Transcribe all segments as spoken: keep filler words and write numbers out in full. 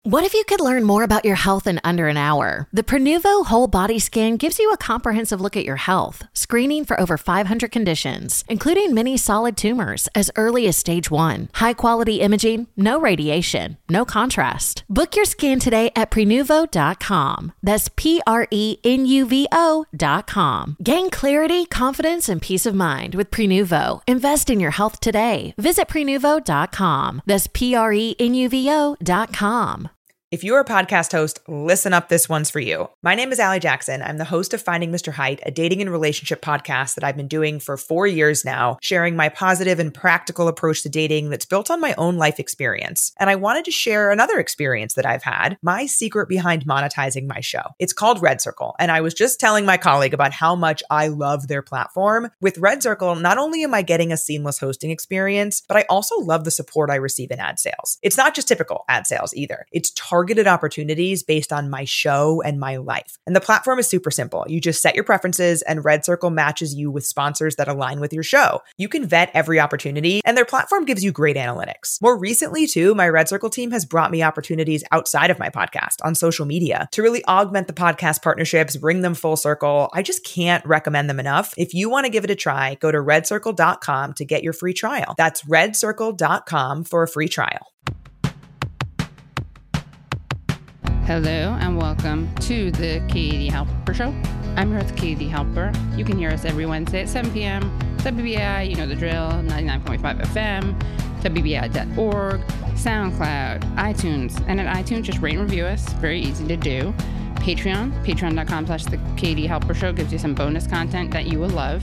What if you could learn more about your health in under an hour? The Prenuvo Whole Body Scan gives you a comprehensive look at your health, screening for over five hundred conditions, including many solid tumors as early as stage one. High-quality imaging, no radiation, no contrast. Book your scan today at prenuvo dot com. That's P R E N U V O dot com. Gain clarity, confidence, and peace of mind with Prenuvo. Invest in your health today. Visit prenuvo dot com. That's P R E N U V O dot com. If you're a podcast host, listen up, this one's for you. My name is Allie Jackson. I'm the host of Finding Mister Height, a dating and relationship podcast that I've been doing for four years now, sharing my positive and practical approach to dating that's built on my own life experience. And I wanted to share another experience that I've had, my secret behind monetizing my show. It's called Red Circle, and I was just telling my colleague about how much I love their platform. With Red Circle, not only am I getting a seamless hosting experience, but I also love the support I receive in ad sales. It's not just typical ad sales either. It's targeted targeted opportunities based on my show and my life. And the platform is super simple. You just set your preferences and Red Circle matches you with sponsors that align with your show. You can vet every opportunity and their platform gives you great analytics. More recently too, my Red Circle team has brought me opportunities outside of my podcast on social media to really augment the podcast partnerships, bring them full circle. I just can't recommend them enough. If you want to give it a try, go to red circle dot com to get your free trial. That's red circle dot com for a free trial. Hello and welcome to the Katie Halper Show. I'm your host, Katie Halper. You can hear us every Wednesday at seven p.m. W B I, you know the drill, ninety-nine point five F M, W B I dot org, SoundCloud, iTunes. And at iTunes, just rate and review us. Very easy to do. Patreon, patreon dot com slash the Katie Halper Show gives you some bonus content that you will love.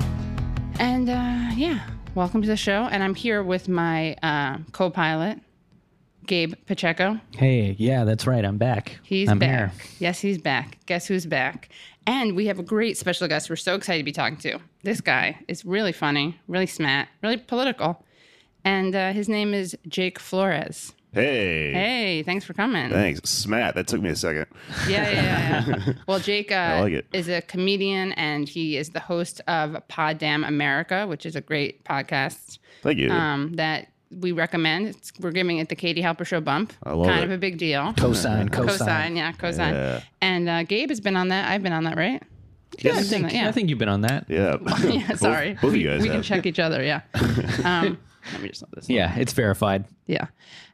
And uh, yeah, welcome to the show. And I'm here with my uh, co-pilot, Gabe Pacheco. Hey, yeah, that's right. I'm back. He's I'm back. Here. Yes, he's back. Guess who's back? And we have a great special guest we're so excited to be talking to. This guy is really funny, really smart, really political. And uh, his name is Jake Flores. Hey. Hey, thanks for coming. Thanks. Smat. That took me a second. Yeah, yeah, yeah. yeah. Well, Jake uh, I like it. is a comedian, and he is the host of Pod Damn America, which is a great podcast. Thank you. Um, that we recommend. It's, we're giving it the Katie Halper Show bump. I love kind it. of a big deal. Cosign, cosign. Cosign, yeah, cosign. Yeah. And uh, Gabe has been on that. I've been on that, right? Yeah, I Yes. think, Yeah. I think you've been on that. Yeah. yeah, Both- sorry. Both, of you guys We have. can check each other, yeah. Um, let me just let this. Yeah, it's verified. Yeah.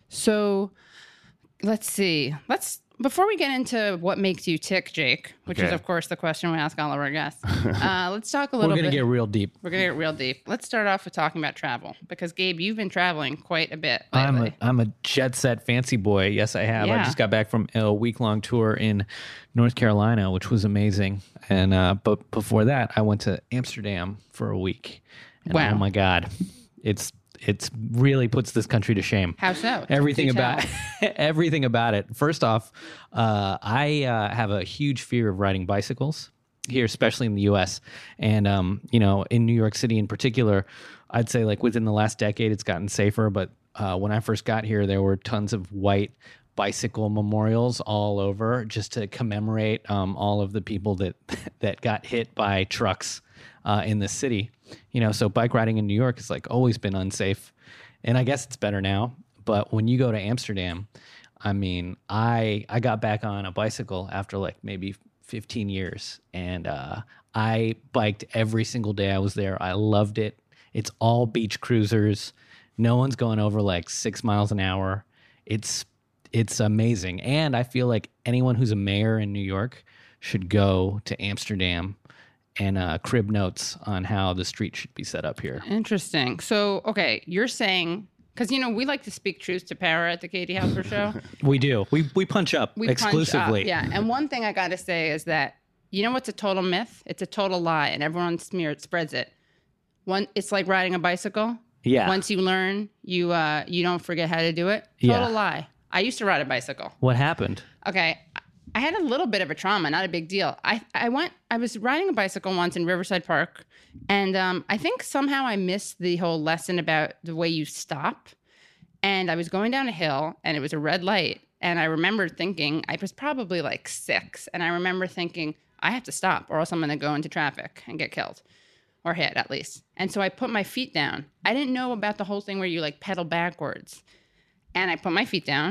So let's see. Let's before we get into what makes you tick, Jake, which is Okay. of course the question we ask all of our guests. Uh, let's talk a little We're going to bit. get real deep. We're gonna get real deep. Let's start off with talking about travel because Gabe, you've been traveling quite a bit lately. I'm a, I'm a jet set fancy boy. Yes, I have. Yeah. I just got back from a week long tour in North Carolina, which was amazing. And uh, but before that, I went to Amsterdam for a week. And Wow. oh my God, it's it's really puts this country to shame. How so? Everything Do about tell. everything about it. First off, uh, I uh, have a huge fear of riding bicycles here, especially in the U S. And um, you know, in New York City in particular, I'd say like within the last decade, it's gotten safer. But uh, when I first got here, there were tons of white bicycle memorials all over just to commemorate um, all of the people that that got hit by trucks uh, in the city. You know, so bike riding in New York has like always been unsafe, and I guess it's better now. But when you go to Amsterdam, I mean, I I got back on a bicycle after like maybe fifteen years, and uh, I biked every single day I was there. I loved it. It's all beach cruisers. No one's going over like six miles an hour. It's it's amazing, and I feel like anyone who's a mayor in New York should go to Amsterdam and uh, crib notes on how the street should be set up here. Interesting. So, okay, you're saying because you know we like to speak truth to power at the Katie Halper Show. We do. We we punch up We punch up, exclusively. yeah. And one thing I got to say is that you know what's a total myth? It's a total lie, and everyone smears spreads it. One, it's like riding a bicycle. Yeah. Once you learn, you uh, you don't forget how to do it. Total Yeah. lie. I used to ride a bicycle. What happened? Okay. I had a little bit of a trauma, not a big deal. I, I went, I was riding a bicycle once in Riverside Park, and um, I think somehow I missed the whole lesson about the way you stop. And I was going down a hill, and it was a red light. And I remember thinking, I was probably like six, and I remember thinking, I have to stop, or else I'm going to go into traffic and get killed. Or hit, at least. And so I put my feet down. I didn't know about the whole thing where you like pedal backwards. And I put my feet down.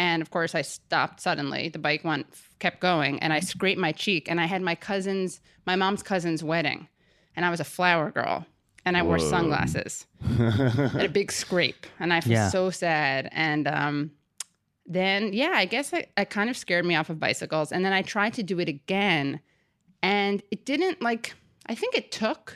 And of course, I stopped suddenly. The bike went, kept going, and I scraped my cheek. And I had my cousin's, my mom's cousin's wedding, and I was a flower girl, and I wore Whoa. sunglasses. Had a big scrape, and I felt Yeah. so sad. And um, then, yeah, I guess I, it kind of scared me off of bicycles. And then I tried to do it again, and it didn't like. I think it took.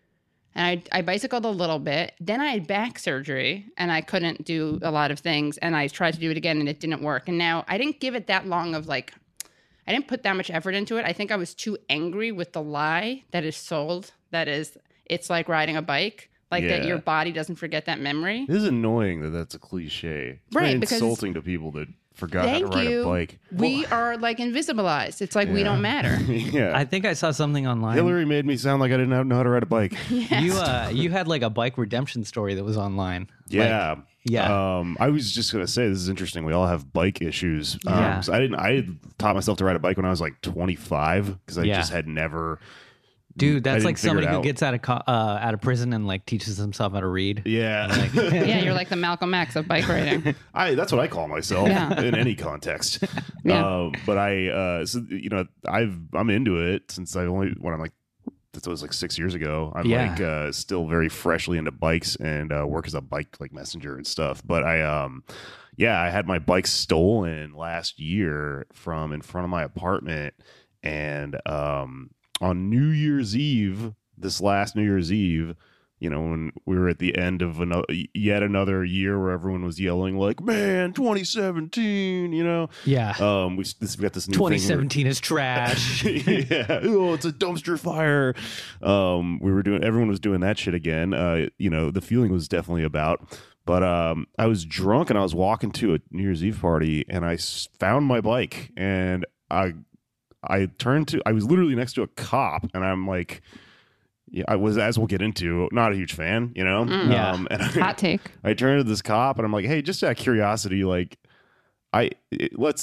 And I, I bicycled a little bit. Then I had back surgery, and I couldn't do a lot of things. And I tried to do it again, and it didn't work. And now I didn't give it that long of like, I didn't put that much effort into it. I think I was too angry with the lie that is sold. That is, it's like riding a bike, like that Yeah. your body doesn't forget that memory. It is annoying that that's a cliche. It's Right, very because- insulting to people that forgot how Thank to ride you. a bike. We are like invisibilized. It's like we Yeah. don't matter. yeah. I think I saw something online. Hillary made me sound like I didn't know how to ride a bike. You uh, you had like a bike redemption story that was online. Yeah. Like, yeah. Um, I was just gonna say this is interesting. We all have bike issues. Um, Yeah. so I didn't. I taught myself to ride a bike when I was like twenty-five because I Yeah. just had never. Dude, I that's didn't like figure somebody it who out. gets out of co- uh, out of prison and like teaches himself how to read. Yeah. Yeah, you're like the Malcolm X of bike riding. I that's what I call myself Yeah. in any context. Yeah. Uh, but I, uh, so, you know, I've I'm into it since I only when I'm like that was like six years ago. I'm Yeah. like uh, still very freshly into bikes and uh, work as a bike like messenger and stuff. But I um. Yeah, I had my bike stolen last year from in front of my apartment, and um, on New Year's Eve, this last New Year's Eve, you know, when we were at the end of another, yet another year where everyone was yelling like, "Man, twenty seventeen," you know. Yeah. Um, we this, we got this new twenty thing where- seventeen is trash. yeah. Oh, it's a dumpster fire. Um, we were doing, everyone was doing that shit again. Uh, you know, the feeling was definitely about, but um, I was drunk and I was walking to a New Year's Eve party and I s- found my bike and I, I turned to, I was literally next to a cop and I'm like, yeah, I was, as we'll get into, not a huge fan, you know? Mm. Yeah. Um, and I, Hot take. I turned to this cop and I'm like, hey, just out of curiosity, like, I it, let's.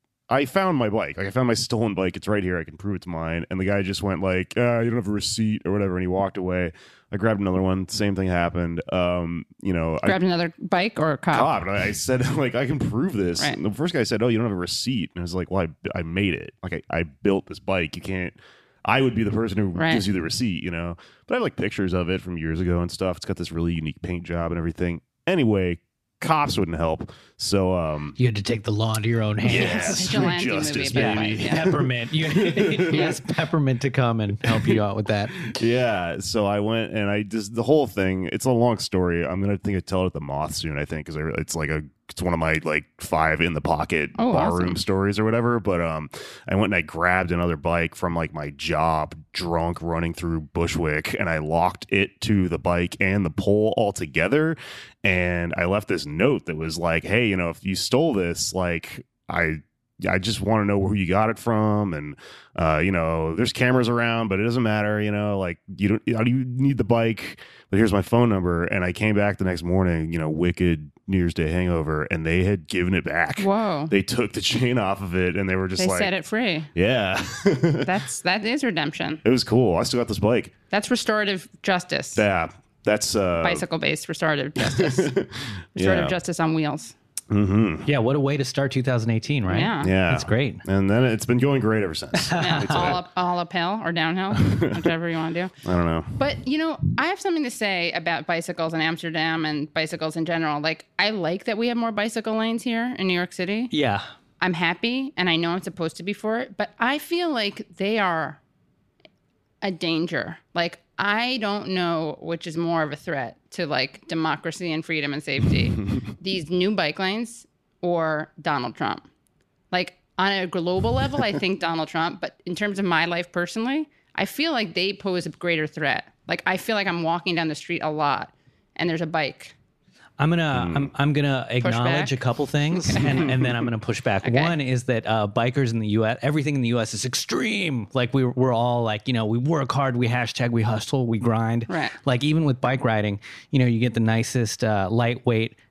I found my bike. Like I found my stolen bike. It's right here. I can prove it's mine. And the guy just went like, uh, "You don't have a receipt or whatever," and he walked away. I grabbed another one. Same thing happened. Um, you know, I Grabbed another bike or a cop. cop, and I said like, "I can prove this." Right. And the first guy said, "Oh, you don't have a receipt," and I was like, "Well, I, I made it. Like I, I built this bike. You can't." I would be the person who Right. gives you the receipt, you know. But I have like pictures of it from years ago and stuff. It's got this really unique paint job and everything. Anyway, cops wouldn't help. So um You had to take the law into your own hands. yes, Vigilante justice, movie, baby. Yeah. Peppermint. You, you asked Peppermint to come and help you out with that. Yeah, so I went and I just the whole thing. It's a long story. I'm gonna think I tell it at the Moth soon. I think because it's like a it's one of my like five in the pocket Oh, barroom awesome. stories or whatever. But um, I went and I grabbed another bike from like my job, drunk, running through Bushwick, and I locked it to the bike and the pole all together. And I left this note that was like, "Hey, you know, if you stole this, like I." I just want to know who you got it from, and uh, you know, there's cameras around, but it doesn't matter. You know, like you don't, you need the bike, but here's my phone number. And I came back the next morning, you know, wicked New Year's Day hangover, and they had given it back. Whoa. They took the chain off of it, and they were just They like, set it free. yeah, That's that is redemption. it was cool. I still got this bike. That's restorative justice. Yeah, that's uh, Bicycle based restorative justice. Restorative yeah. justice on wheels. Mm-hmm. Yeah, what a way to start two thousand eighteen, right? Yeah. Yeah, That's great. And then it's been going great ever since. Yeah. It's, uh, all up all uphill or downhill, whichever you want to do. I don't know. But you know, I have something to say about bicycles in Amsterdam and bicycles in general. Like, I like that we have more bicycle lanes here in New York City. Yeah. I'm happy, and I know I'm supposed to be for it, but I feel like they are a danger. Like, I don't know which is more of a threat to like democracy and freedom and safety, these new bike lanes or Donald Trump. Like, on a global level, I think Donald Trump, but in terms of my life personally, I feel like they pose a greater threat. Like, I feel like I'm walking down the street a lot and there's a bike. I'm gonna I'm I'm gonna acknowledge back? a couple things and, and then I'm gonna push back. Okay. One is that uh, bikers in the U S, everything in the U S is extreme. Like we we're all like, you know, we work hard, we hashtag, we hustle, we grind. Right. Like even with bike riding, you know, you get the nicest uh, lightweight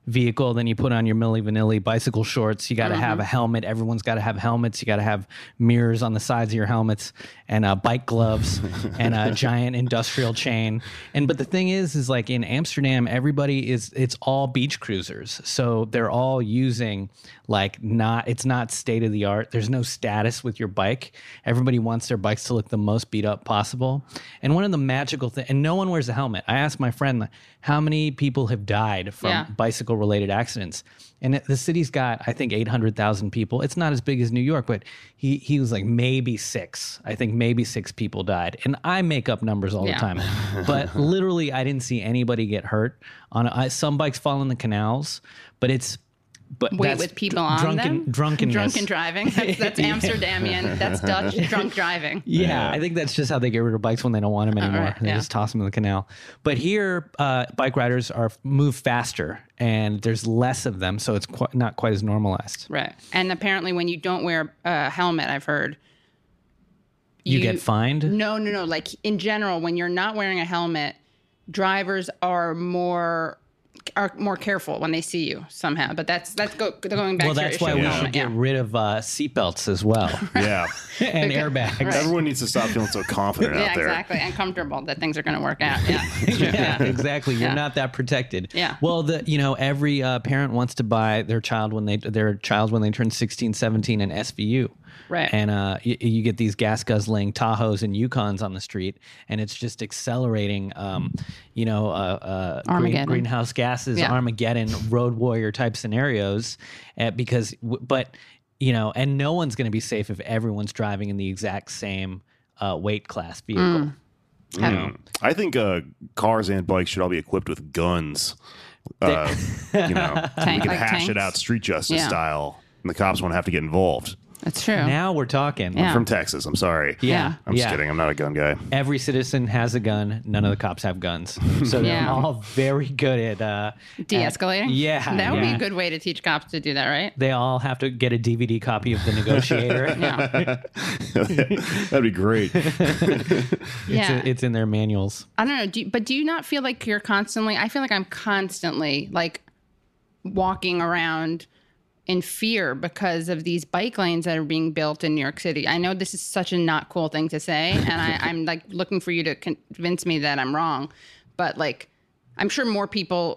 vehicle. Then you put on your Milli Vanilli bicycle shorts. You got to mm-hmm. have a helmet. Everyone's got to have helmets. You got to have mirrors on the sides of your helmets and uh, bike gloves and a giant industrial chain. And but the thing is, is like in Amsterdam, everybody is it's all beach cruisers, so they're all using like not it's not state of the art. There's no status with your bike. Everybody wants their bikes to look the most beat up possible. And one of the magical things, and no one wears a helmet. I asked my friend how many people have died from yeah. bicycle related accidents. And the city's got, I think, eight hundred thousand people. It's not as big as New York, but he he was like maybe six. I think maybe six people died. And I make up numbers all yeah. the time. But literally, I didn't see anybody get hurt. On I, Some bikes fall in the canals, but it's But Wait, with people on drunken, them? Drunkenness. Drunken driving. That's, that's Amsterdamian. That's Dutch drunk driving. Yeah, yeah, I think that's just how they get rid of bikes when they don't want them anymore. Right, they yeah. just toss them in the canal. But here, uh, bike riders are move faster, and there's less of them, so it's qu- not quite as normalized. Right. And apparently when you don't wear a helmet, I've heard... You, you get fined? No, no, no. Like, in general, when you're not wearing a helmet, drivers are more... are more careful when they see you somehow, but that's that's go, going back well, to that's your why issue. we should get yeah. rid of uh, seatbelts as well. Yeah. And airbags. Right. Everyone needs to stop feeling so confident yeah, out there. Exactly, and comfortable that things are going to work out. Yeah, yeah, yeah. Exactly. You're yeah. not that protected. Yeah. Well, the you know every uh, parent wants to buy their child when they their child when they turn sixteen, seventeen an S V U. Right. And uh, you, you get these gas guzzling Tahoes and Yukons on the street, and it's just accelerating, um, you know, uh, uh, green, greenhouse gases, yeah. Armageddon, road warrior type scenarios. Uh, because, but, you know, and no one's going to be safe if everyone's driving in the exact same uh, weight class vehicle. Mm. You know? I think uh, cars and bikes should all be equipped with guns. Uh, you know, Tank, we can like hash tanks? it out street justice yeah. style, and the cops won't have to get involved. That's true. Now we're talking. Yeah. I'm from Texas. I'm sorry. Yeah. I'm just yeah. kidding. I'm not a gun guy. Every citizen has a gun. None of the cops have guns. So yeah. they're all very good at... Uh, de-escalating? At, yeah. That would yeah. be a good way to teach cops to do that, right? They all have to get a D V D copy of The Negotiator. yeah. That'd be great. it's, yeah. a, it's in their manuals. I don't know. Do you, but do you not feel like you're constantly... I feel like I'm constantly, like, walking around... in fear because of these bike lanes that are being built in New York City. I know this is such a not cool thing to say, and I, I'm like looking for you to convince me that I'm wrong. But like, I'm sure more people,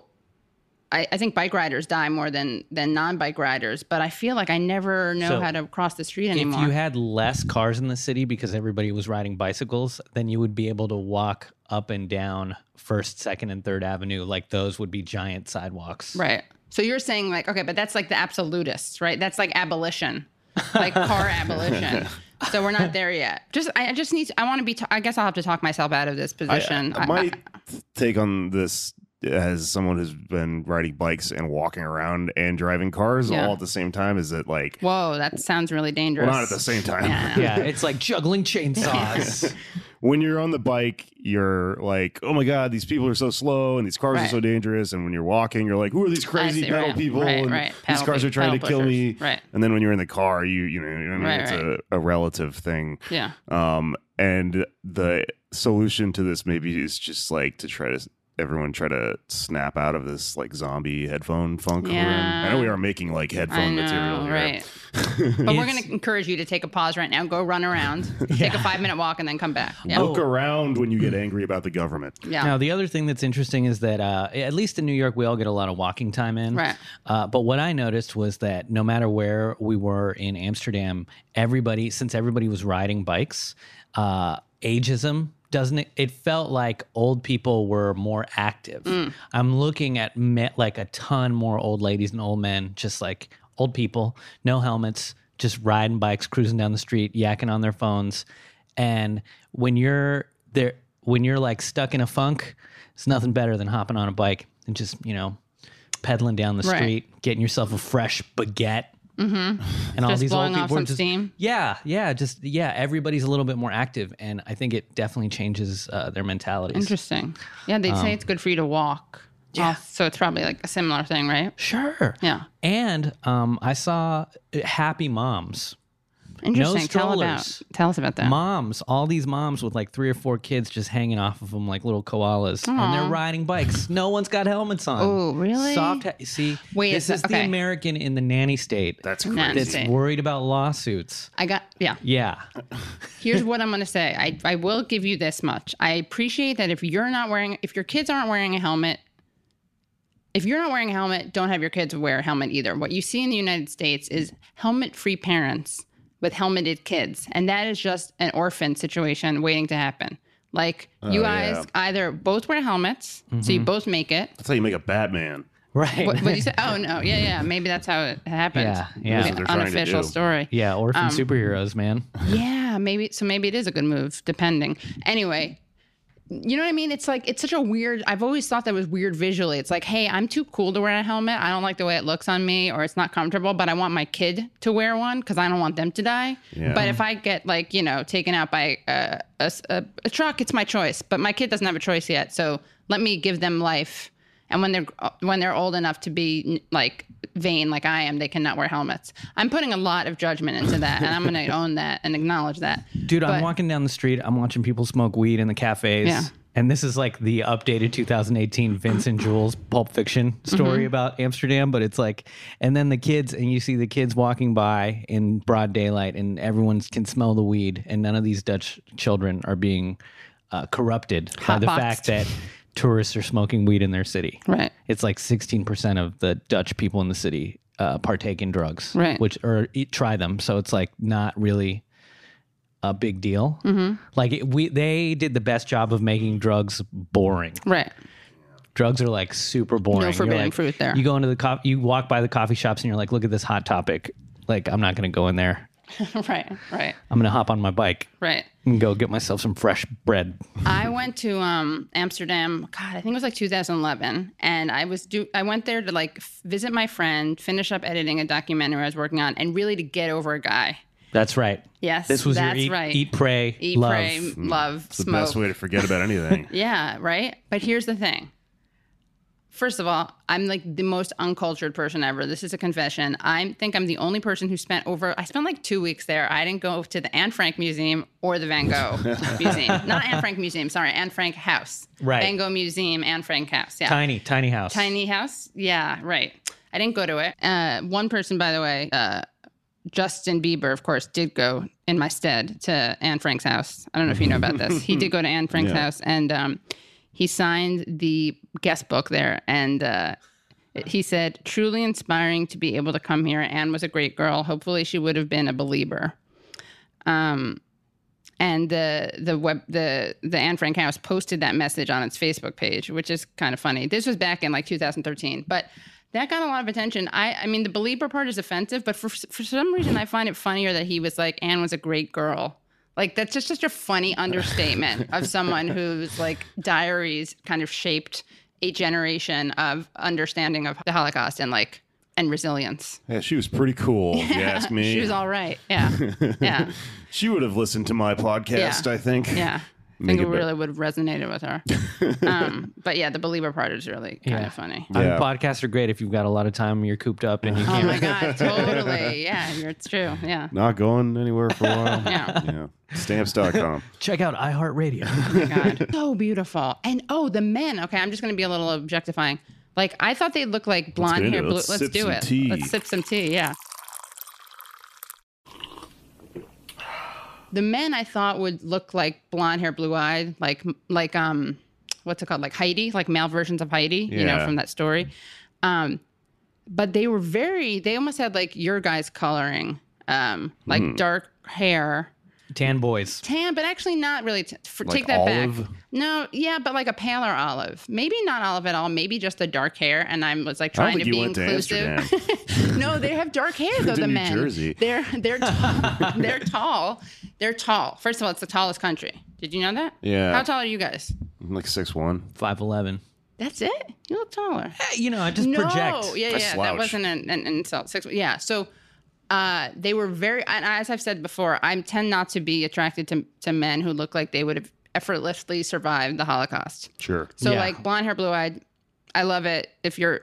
I, I think bike riders die more than than non-bike riders. But I feel like I never know So, how to cross the street anymore. If you had less cars in the city because everybody was riding bicycles, then you would be able to walk up and down First, Second, and Third Avenue. Like those would be giant sidewalks. Right. So you're saying like, okay, but that's like the absolutists, right? That's like abolition, like car abolition. So we're not there yet. Just, I just need, to, I want to be, t- I guess I'll have to talk myself out of this position. I, I, my I, take on this as someone who's been riding bikes and walking around and driving cars yeah. all at the same time is that like, whoa, that sounds really dangerous. Well, not at the same time. Yeah, yeah it's like juggling chainsaws. When you're on the bike, you're like, oh my God, these people are so slow and these cars right. are so dangerous. And when you're walking, you're like, who are these crazy see, pedal right, people? right, and right. These cars are trying to pushers. kill me. Right. And then when you're in the car, you you know, I mean, right, it's right. A, a relative thing. Yeah. Um, and the solution to this maybe is just like to try to everyone try to snap out of this like zombie headphone funk. Yeah. We're in. I know we are making like headphone know, material here. Right. But we're going to encourage you to take a pause right now, go run around, yeah. take a five minute walk, and then come back. Yeah. Look around when you get angry about the government. Yeah. Now, the other thing that's interesting is that, uh, at least in New York, we all get a lot of walking time in. Right. Uh, but what I noticed was that no matter where we were in Amsterdam, everybody, since everybody was riding bikes, uh, ageism, doesn't it? It felt like old people were more active. Mm. I'm looking at me, like a ton more old ladies and old men, just like old people, no helmets, just riding bikes, cruising down the street, yakking on their phones. And when you're there, when you're like stuck in a funk, it's nothing better than hopping on a bike and just, you know, pedaling down the right. street, getting yourself a fresh baguette. Mm-hmm. And all just these blowing old off people some are just, steam. Yeah, yeah, just yeah. Everybody's a little bit more active, and I think it definitely changes uh, their mentalities. Interesting. Yeah, they'd Um, say it's good for you to walk. Yeah. Oh, so it's probably like a similar thing, right? Sure. Yeah. And um, I saw happy moms Interesting. No tell about strollers. tell us about that. Moms, all these moms with like three or four kids just hanging off of them like little koalas, and they're riding bikes. No one's got helmets on. Oh, really? Soft. Ha- See, Wait, this is is that- the okay. American in the nanny state That's Nanny crazy. that's state. worried about lawsuits. I got yeah. Yeah, Here's what I'm going to say. I, I will give you this much. I appreciate that if you're not wearing, if your kids aren't wearing a helmet, if you're not wearing a helmet, don't have your kids wear a helmet either. What you see in the United States is helmet-free parents with helmeted kids. And that is just an orphan situation waiting to happen. Like you guys yeah. either both wear helmets, so you both make it. That's how you make a Batman. right. What did you say? Oh, no. Yeah, yeah. Maybe that's how it happened. Yeah, yeah. Maybe That's what they're trying to unofficial do. story. yeah, orphan Um, superheroes, man. Yeah, maybe. So maybe it is a good move, depending. Anyway, you know what I mean? It's like, it's such a weird, I've always thought that was weird visually. It's like, hey, I'm too cool to wear a helmet. I don't like the way it looks on me, or it's not comfortable, but I want my kid to wear one because I don't want them to die. Yeah. But if I get like, you know, taken out by a, a, a, a truck, it's my choice. But my kid doesn't have a choice yet. So let me give them life. And when they're when they're old enough to be like vain like I am, they cannot wear helmets. I'm putting a lot of judgment into that, and I'm going to own that and acknowledge that. Dude, I'm But- walking down the street. I'm watching people smoke weed in the cafes. Yeah. And this is like the updated two thousand eighteen Vince and Jules Pulp Fiction story Mm-hmm. about Amsterdam. But it's like, and then the kids, and you see the kids walking by in broad daylight, and everyone can smell the weed. And none of these Dutch children are being uh, corrupted by the Hotboxed. fact that tourists are smoking weed in their city. Right. It's like sixteen percent of the Dutch people in the city uh, partake in drugs, Right. which or eat, try them. So it's like not really a big deal. Mm-hmm. Like it, we, they did the best job of making drugs boring. Right. Drugs are like super boring. No You're forbidden like- fruit there. You go into the co- you walk by the coffee shops and you're like, look at this Hot Topic. Like I'm not going to go in there. right. Right. I'm going to hop on my bike Right. and go get myself some fresh bread. I went to um, Amsterdam. God, I think it was like two thousand eleven, and I was do. I went there to like f- visit my friend, finish up editing a documentary I was working on, and really to get over a guy. That's right. Yes, This was that's your eat, right. eat, pray, Eat, love. pray, love, It's the smoke. best way to forget about anything. Yeah, right. But here's the thing. First of all, I'm like the most uncultured person ever. This is a confession. I think I'm the only person who spent over, I spent like two weeks there. I didn't go to the Anne Frank Museum or the Van Gogh Museum. Not Anne Frank Museum, sorry, Anne Frank House. Right. Van Gogh Museum, Anne Frank House. Yeah. Tiny, tiny house. Tiny house? Yeah, right. I didn't go to it. Uh, one person, by the way, uh, Justin Bieber, of course, did go in my stead to Anne Frank's house. I don't know if you know about this. He did go to Anne Frank's Yeah. house, and um, he signed the guest book there. And uh, he said, truly inspiring to be able to come here. Anne was a great girl. Hopefully she would have been a believer. Um, and the the web the the Anne Frank House posted that message on its Facebook page, which is kind of funny. This was back in like two thousand thirteen, but that got a lot of attention. I I mean, the believer part is offensive, but for for some reason, I find it funnier that he was like, Anne was a great girl. Like that's just such a funny understatement of someone whose like diaries kind of shaped a generation of understanding of the Holocaust and like and resilience. Yeah, she was pretty cool, if you ask me. She was all right. Yeah, yeah. She would have listened to my podcast, Yeah. I think. Yeah. I Make think it it better. really would have resonated with her. um, but yeah, the believer part is really kind Yeah. of funny. I mean, Yeah. podcasts are great if you've got a lot of time and you're cooped up and you Oh can't. my God, totally. Yeah, you're, it's true. Yeah. Not going anywhere for a while. Yeah. Yeah. Stamps dot com. Check out iHeartRadio. Oh my God. So beautiful. And oh, the men. Okay, I'm just going to be a little objectifying. Like, I thought they'd look like blonde get hair. into it. Blue. Let's Let's sip do some it. tea. Let's sip some tea. Yeah. The men I thought would look like blonde hair, blue eyed, like like um, what's it called, like Heidi, like male versions of Heidi, you know, Yeah. from that story. Um, but they were very. They almost had like your guys' coloring, um, like Hmm. dark hair, Tan boys. tan, but actually not really. T- for, Like take that olive? back. No, yeah, but like a paler olive. Maybe not olive at all. Maybe just the dark hair. And I was like I don't trying to think be you went to inclusive. Amsterdam. No, they have dark hair though. to The New men, Jersey. they're they're tall. they're tall. They're tall. First of all, it's the tallest country. Did you know that? Yeah. How tall are you guys? I'm like six one. five eleven. That's it. You look taller. You know, I just no, project. yeah, I yeah. That slouch. wasn't an, an insult. Six, yeah. So uh, they were very. And as I've said before, I tend not to be attracted to to men who look like they would have effortlessly survived the Holocaust. Sure. So Yeah. like blonde hair, blue eyed. I love it. If you're, I,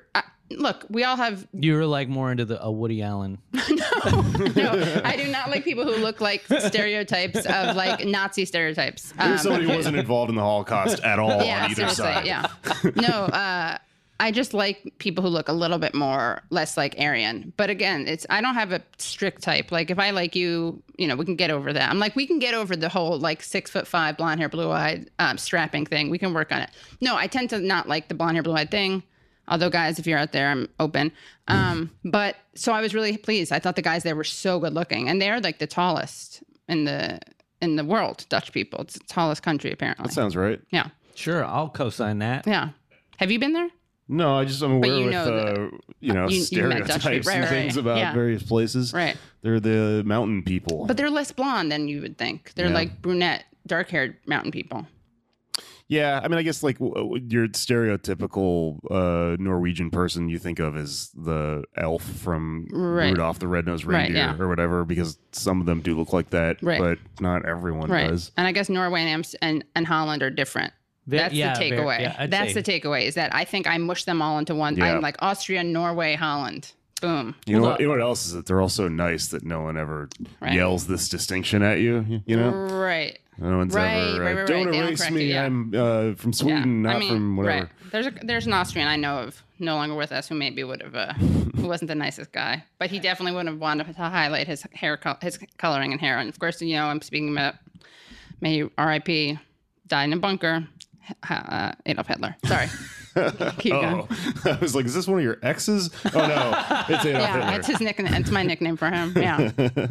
look, we all have. You were like more into the a Woody Allen. no, no, I do not like people who look like stereotypes of like Nazi stereotypes. Here's somebody who wasn't involved in the Holocaust at all yeah, on either seriously, side. Yeah, no. Uh, I just like people who look a little bit more less like Aryan. But again, it's I don't have a strict type. Like if I like you, you know, we can get over that. I'm like, we can get over the whole like six foot five, blonde hair, blue eyed, um, strapping thing. We can work on it. No, I tend to not like the blonde hair, blue eyed thing. Although, guys, if you're out there, I'm open. Um, but so I was really pleased. I thought the guys there were so good looking, and they're like the tallest in the in the world. Dutch people, it's the tallest country apparently. That sounds right. Yeah, Sure, I'll co-sign that. yeah. Have you been there? No, I just I'm aware you with know uh, the- you know you- you met Dutch stereotypes people. Right, and right, things right. about Yeah. various places. Right. They're the mountain people. But they're less blonde than you would think. They're Yeah. like brunette, dark-haired mountain people. Yeah, I mean, I guess like w- w- your stereotypical uh, Norwegian person you think of as the elf from Right. Rudolph the Red-Nosed Right, Reindeer yeah. or whatever, because some of them do look like that, Right. but not everyone Right. does. And I guess Norway and, Amst- and and Holland are different. Ve- That's yeah, the very- takeaway. yeah, I'd That's say- the takeaway is that I think I mush them all into one. Yeah. I'm like Austria, Norway, Holland. Boom. You know, Well, what, you know what else is that they're all so nice that no one ever Right. yells this distinction at you. y- You know, Right. no one's Right, ever right, uh, right, don't right. They don't erase correct me. you, yeah. I'm uh, from Sweden, Yeah. not I mean, from whatever. Right. There's a there's an Austrian I know of, no longer with us, who maybe would have, uh, who wasn't the nicest guy, but he definitely would have wanted to highlight his hair, col- his coloring and hair. And of course, you know, I'm speaking about, may you R I P, died in a bunker, uh, Adolf Hitler. Sorry. Keep going. Oh, I was like, is this one of your exes? Oh no, it's Adolf Yeah, Hitler. it's his nickname. It's my nickname for him. Yeah.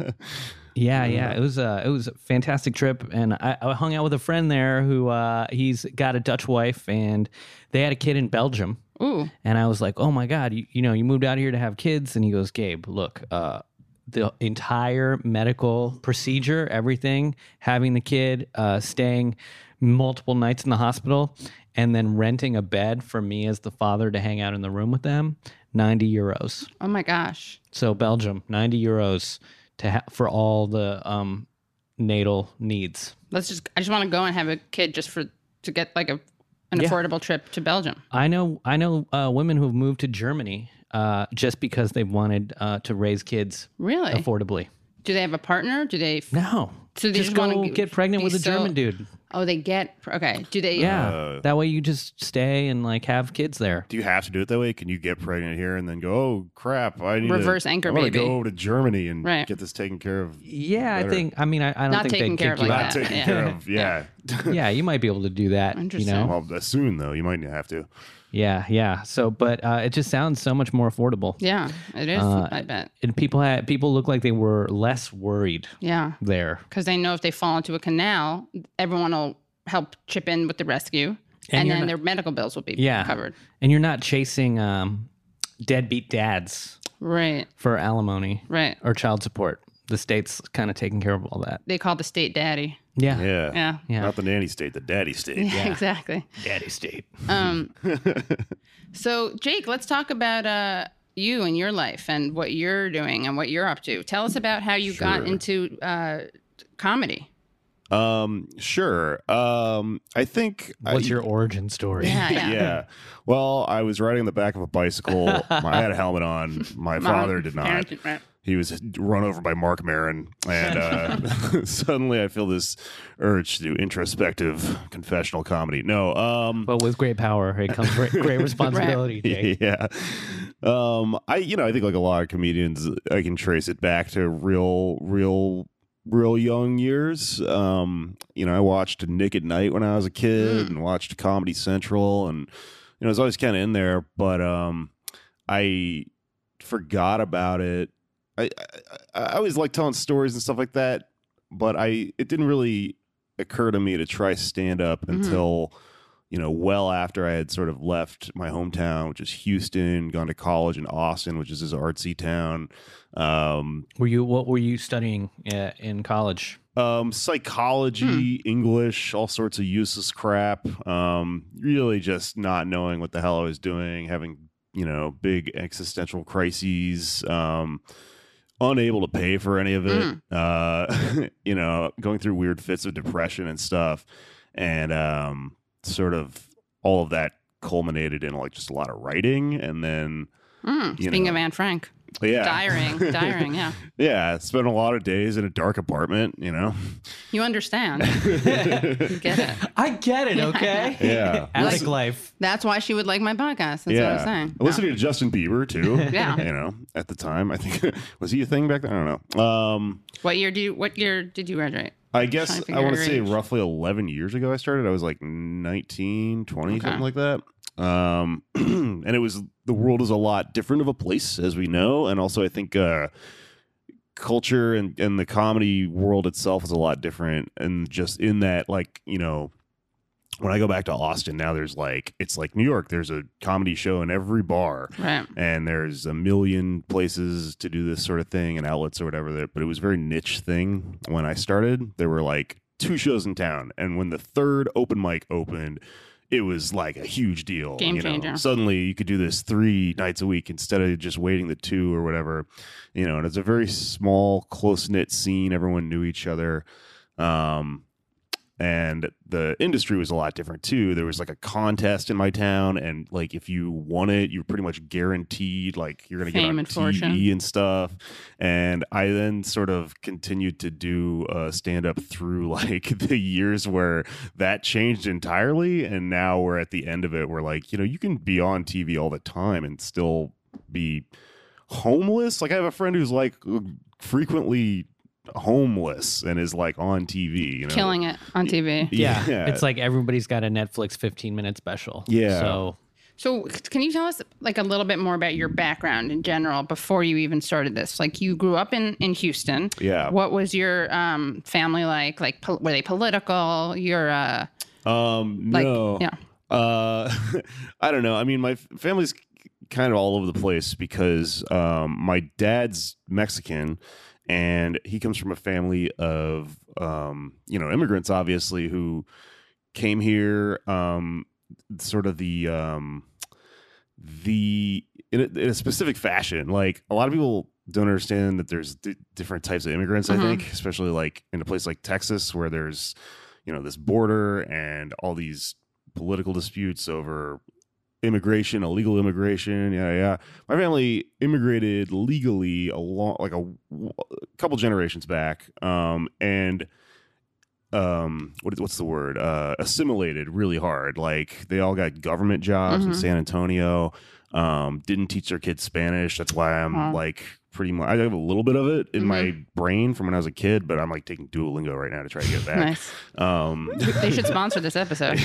Yeah, yeah, it was a it was a fantastic trip, and I, I hung out with a friend there who uh, he's got a Dutch wife, and they had a kid in Belgium. Ooh. And I was like, oh my God, you, you know, you moved out here to have kids. And he goes, Gabe, look, uh, the entire medical procedure, everything, having the kid, uh, staying multiple nights in the hospital, and then renting a bed for me as the father to hang out in the room with them, ninety euros. Oh my gosh. So Belgium, ninety euros to ha- for all the um, natal needs. Let's just. I just want to go and have a kid just for to get like a an Yeah. affordable trip to Belgium. I know, I know uh, women who've moved to Germany uh, just because they wanted uh, to raise kids Really? affordably. Do they have a partner? Do they? No, So they just just go wanna get pregnant be with a so- German dude. Oh, they get okay. Do they? Yeah, Uh, that way you just stay and like have kids there. Do you have to do it that way? Can you get pregnant here and then go, oh crap, I need Reverse to, anchor I want to baby. go to Germany and Right. get this taken care of? Yeah, Better. I think. I mean, I, I don't Not think taken they care kick of you like Not out. that. taken yeah. care of. Yeah. Yeah, you might be able to do that. You Interesting. know. Well, soon though, you might have to. Yeah, yeah. So, but uh, it just sounds so much more affordable. Yeah, it is. Uh, I bet. And people had people look like they were less worried Yeah, there. because they know if they fall into a canal, everyone will help chip in with the rescue, And and, you're then not- their medical bills will be Yeah, covered. And you're not chasing um, deadbeat dads Right, for alimony right. or child support. The state's kind of taking care of all that. They call the state daddy. Yeah, Yeah. Yeah, Yeah. Not the nanny state, the daddy state. yeah, exactly. daddy state. Um, so Jake, let's talk about uh, you and your life and what you're doing and what you're up to. Tell us about how you got Sure. into uh, comedy. Um, sure. Um, I think What's I, your origin story? Yeah, yeah. yeah. Well, I was riding on the back of a bicycle. I had a helmet on. My Mom, father did not. parent- right. He was run over by Mark Maron, and uh, suddenly I feel this urge to do introspective confessional comedy. No, um, But with great power, it comes great, great responsibility, Jake. yeah. Um, I you know I think like a lot of comedians, I can trace it back to real, real, real young years. Um, you know, I watched Nick at Night when I was a kid, Mm. and watched Comedy Central, and you know, I was always kind of in there, but um, I forgot about it. I, I I always like telling stories and stuff like that, but I it didn't really occur to me to try stand up Mhm. until you know well after I had sort of left my hometown, which is Houston, gone to college in Austin, which is this artsy town. Um, Were you? What were you studying uh, in college? um, psychology, English, all sorts of useless crap. Um, really just not knowing what the hell I was doing, having you know big existential crises. Um, unable to pay for any of it, uh, you know, going through weird fits of depression and stuff. And um, sort of all of that culminated in like just a lot of writing. And then Mm, You speaking know. of Anne Frank, Yeah. diring, diring, yeah. Yeah. Spent a lot of days in a dark apartment, you know? You understand. You get it. I get it, okay? Yeah. Attic Listen- life. That's why she would like my podcast. That's yeah. what I'm saying. Listening to Justin Bieber, too. Yeah. You know, at the time, I think, was he a thing back then? I don't know. Um, What year do you, what year did you graduate? I guess Trying to I figure want to your say age. roughly eleven years ago I started. I was like nineteen, twenty, Okay. something like that. Um, and it was, the world is a lot different of a place, as we know. And also, I think uh, culture and, and the comedy world itself is a lot different. And just in that, like, you know, when I go back to Austin now, there's like, it's like New York. There's a comedy show in every bar. Right. And there's a million places to do this sort of thing and outlets or whatever. That, but it was a very niche thing when I started. There were like two shows in town. And when the third open mic opened, it was like a huge deal. Game you know? changer. Suddenly you could do this three nights a week instead of just waiting the two or whatever. You know, and it's a very small, close-knit scene. Everyone knew each other. Um, and the industry was a lot different too. There was like a contest in my town, and like if you won it, you were pretty much guaranteed like you're going to get Fame on and T V fortune. and stuff. And I then sort of continued to do uh, stand up through like the years where that changed entirely, and now we're at the end of it. Where like you know you can be on T V all the time and still be homeless. Like I have a friend who's like frequently homeless and is like on T V, you know, Killing it on T V. Yeah. Yeah. It's like everybody's got a Netflix fifteen minute special. Yeah. So So can you tell us like a little bit more about your background in general before you even started this? Like you grew up in, in Houston. Yeah. What was your um, family like? Like po- were they political? Your uh, Um, like no. yeah. Uh, I don't know. I mean, my f- family's kind of all over the place because um, my dad's Mexican, and he comes from a family of um, you know immigrants, obviously, who came here. Um, sort of the um, the in a, in a specific fashion. Like a lot of people don't understand that there's d- different types of immigrants. Mhm. I think, especially like in a place like Texas, where there's you know this border and all these political disputes over immigration, illegal immigration. Yeah, yeah. My family immigrated legally a long, like a, a couple generations back, um, and um, what is, what's the word? Uh, assimilated really hard. Like they all got government jobs in Mhm. San Antonio. Um, didn't teach their kids Spanish. That's why I'm Wow. like pretty much. I have a little bit of it in Mhm. my brain from when I was a kid, but I'm like taking Duolingo right now to try to get back. Nice. Um, They should sponsor this episode.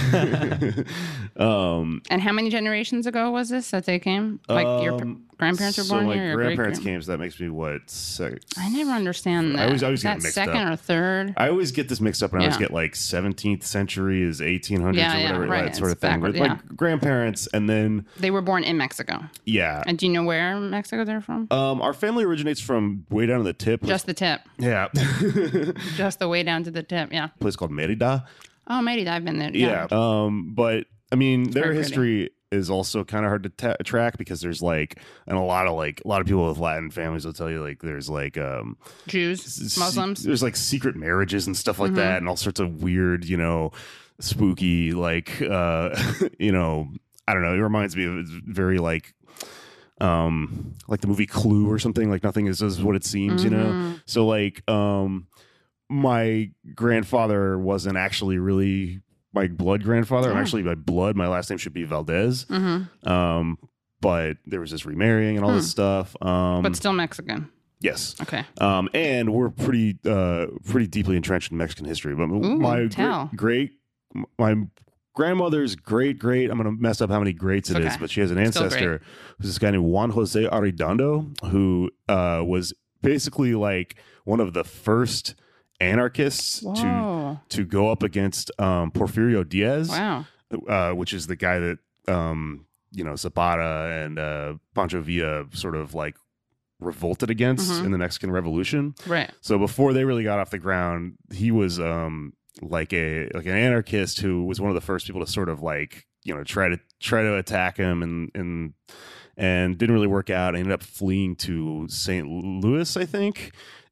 um, And how many generations ago was this that they came? Like your p- um, grandparents were so born my here? Your grandparents great-grand- came, so that makes me what six? I never understand that. I always- I always Is get that mixed second up. or third? I always get this mixed up, and I always Yeah. get like seventeenth century is eighteen hundreds Yeah, or yeah, whatever, right. that sort It's of thing. backward, With my grandparents, and then They were born in Mexico. yeah, And do you know where in Mexico they're from? um, our family originates from way down to the tip. Just the tip. yeah, Just the way down to the tip. Yeah. place called Merida. Oh, maybe I've been there. Yeah. Um, but I mean, their very pretty. history is also kind of hard to ta- track because there's like, and a lot of like, a lot of people with Latin families will tell you like, there's like, um, Jews, se- Muslims. there's like secret marriages and stuff like Mhm. that, and all sorts of weird, you know, spooky, like, uh, you know, I don't know. It reminds me of it's very like, um, like the movie Clue or something. Like nothing is, is what it seems, you know. Mhm. So like, um, my grandfather wasn't actually really my blood grandfather. I'm Oh. actually by blood. My last name should be Valdez. Mhm. Um, but there was this remarrying and all this Hmm. stuff. Um, But still Mexican. yes. Okay. Um, and we're pretty, uh, pretty deeply entrenched in Mexican history. But my tell. great, great, my grandmother's great great. I'm gonna mess up how many greats it is, Okay. but she has an Still ancestor who's this guy named Juan Jose Arredondo, who uh, was basically like one of the first anarchists to Whoa. to go up against um, Porfirio Diaz, Wow. uh, which is the guy that um, you know Zapata and uh, Pancho Villa sort of like revolted against Mhm. in the Mexican Revolution. Right. So before they really got off the ground, he was um, like a like an anarchist who was one of the first people to sort of like you know try to try to attack him and and and didn't really work out. Ended up fleeing to Saint Louis, I think.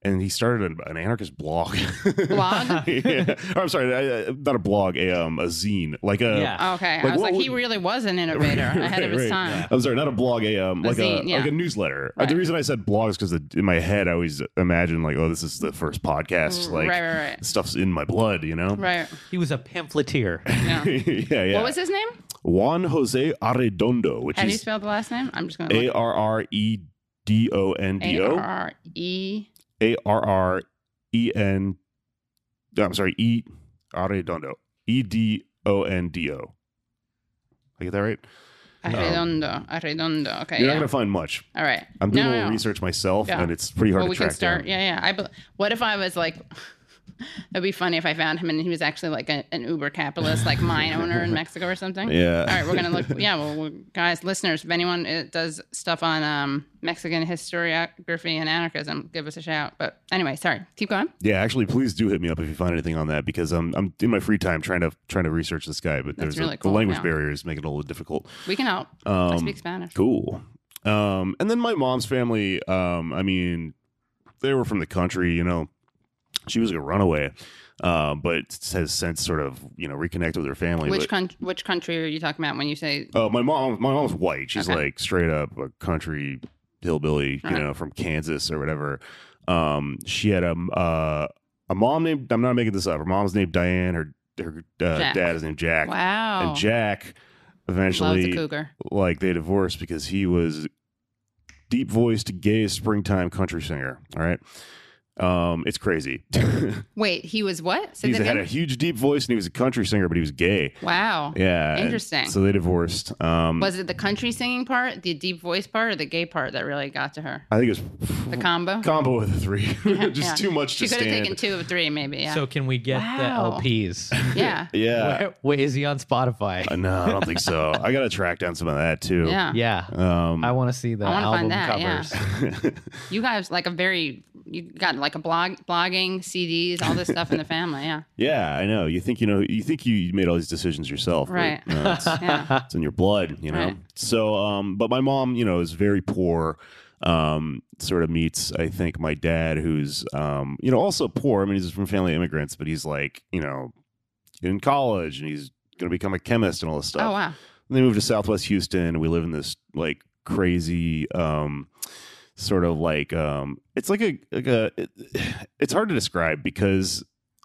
and he started an, an anarchist blog. Blog? yeah. Or, I'm sorry, I, I- not a blog, a um a zine, like a. Yeah. Okay. Like, I was what like, he would- really was an innovator ahead of Right, his right. time. I'm sorry, not a blog, a um A like zine, a yeah. like a newsletter. Uh, Right. The reason I said blog is because in my head I always imagine like, oh, this is the first podcast. Like right, right, right. stuff's in my blood, you know. Right. He was a pamphleteer. Yeah. yeah, yeah. What was his name? Juan Jose Arredondo, which How do you is spell the last name? I'm just going A to R R E D O N D A O. R R E. A R R E N. I'm sorry, E Arredondo. E D O N D O. I get that right? Arredondo. Arredondo. Okay. You're yeah. not gonna find much. All right. I'm doing No, a no, little no. research myself, Yeah. and it's pretty hard Well, to we track can start. down. Yeah, yeah. I. be- What if I was like, it'd be funny if I found him and he was actually like a, an Uber capitalist, like mine owner in Mexico or something. Yeah. All right, we're gonna look. Yeah, well, we guys, listeners, if anyone uh, does stuff on um, Mexican historiography and anarchism, give us a shout. But anyway, sorry. Keep going. Yeah, actually, please do hit me up if you find anything on that because I'm I'm in my free time trying to trying to research this guy, but That's there's really a, cool, the language yeah. barrier is making it a little difficult. We can help. I Um, speak Spanish. Cool. Um, and then my mom's family, um, I mean, they were from the country, you know. She was a runaway, uh, but has since sort of, you know, reconnected with her family. Which but, coun- which country are you talking about when you say? Oh, my mom, my mom's white. She's Okay. like straight up a country hillbilly, you Alright. know, from Kansas or whatever. Um, she had a uh, a mom named. I'm not making this up. Her mom's named Diane. Her her uh, Jack. dad is named Jack. Wow. And Jack Loves eventually, a cougar. like, they divorced because he was deep voiced, gay springtime country singer. All right. Um, it's crazy. Wait, he was what? Say He's that had a again? huge deep voice and he was a country singer, but he was gay. Wow. Yeah. and Interesting. So they divorced. Um, Was it the country singing part, the deep voice part, or the gay part that really got to her? I think it was The combo? combo of the three. Just Yeah. too much She to could have stand. taken two of three, maybe. Yeah. So can we get the Wow. L Ps? yeah. yeah. Where, where is he on Spotify? Uh, no, I don't think so. I got to track down some of that too. Yeah. Yeah. Um, I want to see the I wanna album find that, yeah. covers. You guys like a very you got like a blog blogging, C Ds, all this stuff in the family. Yeah. yeah, I know. You think you know. You think you made all these decisions yourself, but, Right. no, it's, Yeah. it's in your blood, you know. Right. So, um, but my mom, you know, is very poor. Um, sort of meets, I think, my dad, who's, um, you know, also poor. I mean, he's from family of immigrants, but he's like, you know, in college and he's going to become a chemist and all this stuff. Oh wow. And they moved to Southwest Houston, and we live in this like crazy, um, sort of like, um, it's like a, like a, it, it's hard to describe because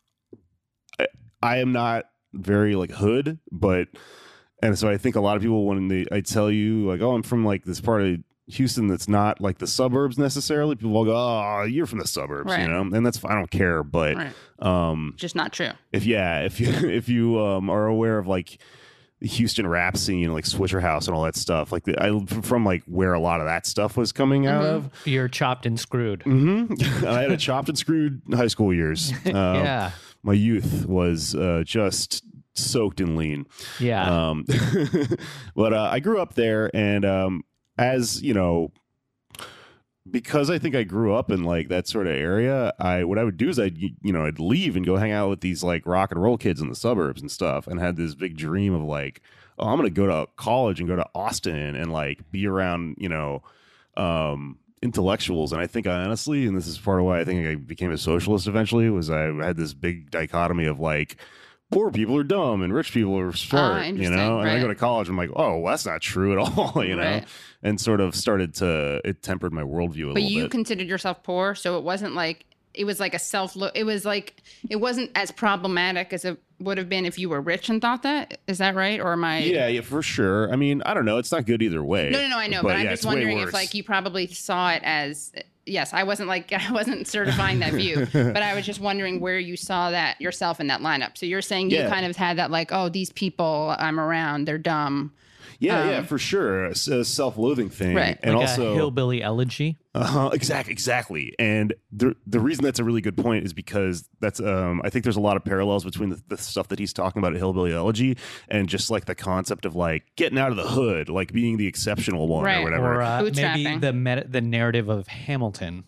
I, I am not very like hood, but, and so I think a lot of people when they, I tell you like, oh, I'm from like this part of Houston that's not like the suburbs necessarily, people will go, oh, you're from the suburbs, Right. you know, and that's I don't care, but, Right. um, Just not true. if yeah, if you if you um are aware of like the Houston rap scene, like Swisher House and all that stuff, like the, I from like where a lot of that stuff was coming out Mm-hmm. of. You're chopped and screwed. Mm-hmm. I had a chopped and screwed high school years. Uh, Yeah. my youth was uh, just soaked in lean. Yeah. Um, but uh, I grew up there, and um, as you know, because I think I grew up in like that sort of area, I what I would do is I'd you know I'd leave and go hang out with these like rock and roll kids in the suburbs and stuff, and had this big dream of like, oh, I'm gonna go to college and go to Austin and like be around you know um, intellectuals. And I think I honestly, and this is part of why I think I became a socialist eventually, was I had this big dichotomy of like, poor people are dumb and rich people are smart, you interesting, know? And I right. go to college, I'm like, oh, well, that's not true at all, you know? Right. And sort of started to, it tempered my worldview a But little you bit. considered yourself poor, so it wasn't like it was like a self look. It was like it wasn't as problematic as it would have been if you were rich and thought that. Is that right? Or am I? yeah, yeah, for sure. I mean, I don't know. It's not good either way. No, no, no. I know, but, I'm yeah, just it's way wondering if worse. like you probably saw it as. Yes, I wasn't like I wasn't certifying that view, but I was just wondering where you saw that yourself in that lineup. So you're saying you Yeah. kind of had that like, oh, these people I'm around, they're dumb. Yeah, yeah, um, for sure. It's a self-loathing thing. Right. And like also a hillbilly elegy. Uh-huh, exactly, exactly. And the the reason that's a really good point is because that's um I think there's a lot of parallels between the, the stuff that he's talking about at Hillbilly Elegy and just like the concept of like getting out of the hood, like being the exceptional one Right. or whatever. Or uh, maybe Bootstrapping. the meta- the narrative of Hamilton,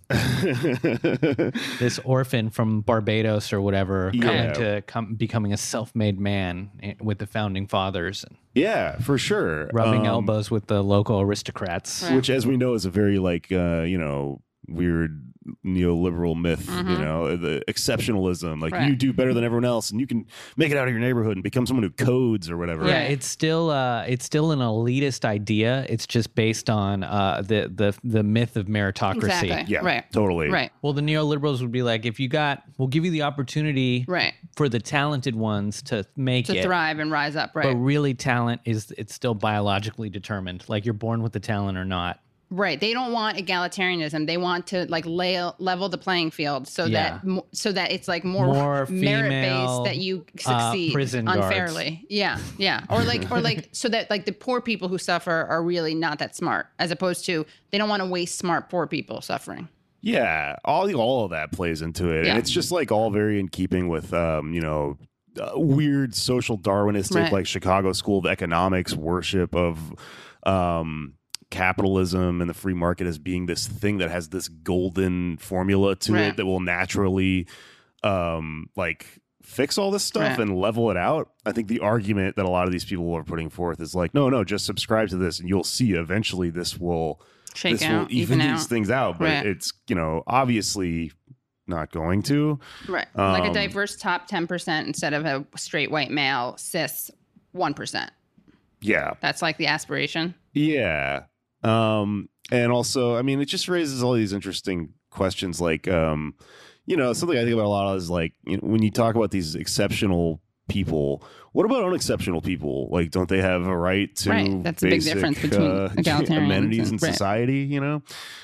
this orphan from Barbados or whatever, Yeah. coming to come, becoming a self-made man eh, with the founding fathers, and Yeah, for sure. rubbing Um, elbows with the local aristocrats. Right. which, as we know, is a very like uh, you know weird neoliberal myth, Mhm. you know, the exceptionalism, like Right. you do better than everyone else and you can make it out of your neighborhood and become someone who codes or whatever. Yeah, Right. it's still uh, it's still an elitist idea. It's just based on uh, the the the myth of meritocracy. Exactly. Yeah, Right. totally. Right. Well, the neoliberals would be like, if you got, we'll give you the opportunity Right. for the talented ones to make To it. thrive and rise up. Right. But really, talent is it's still biologically determined. Like you're born with the talent or not. Right. They don't want egalitarianism. They want to like lay, level the playing field so Yeah. that mo- so that it's like more, More merit female, based that you uh, succeed prison guards. unfairly. Yeah. Yeah. Or like or like so that like the poor people who suffer are really not that smart, as opposed to they don't want to waste smart poor people suffering. Yeah, all all of that plays into it, Yeah. and it's just like all very in keeping with, um, you know, uh, weird social Darwinistic, Right. like Chicago School of Economics worship of um, capitalism and the free market as being this thing that has this golden formula to Right. it that will naturally, um, like fix all this stuff Right. and level it out. I think the argument that a lot of these people are putting forth is like, no, no, just subscribe to this, and you'll see eventually this will. Shake this out, will even even these out. things out, but Right. it's, you know, obviously not going to. Right. like a Um, diverse top ten percent instead of a straight white male cis one percent. Yeah. That's like the aspiration. Yeah. Um, and also, I mean, it just raises all these interesting questions like, um, you know, something I think about a lot is like, you know, when you talk about these exceptional people, what about unexceptional people? Like, don't they have a right to Right. That's a big basic, difference between uh, egalitarians amenities in and- right. society? You know,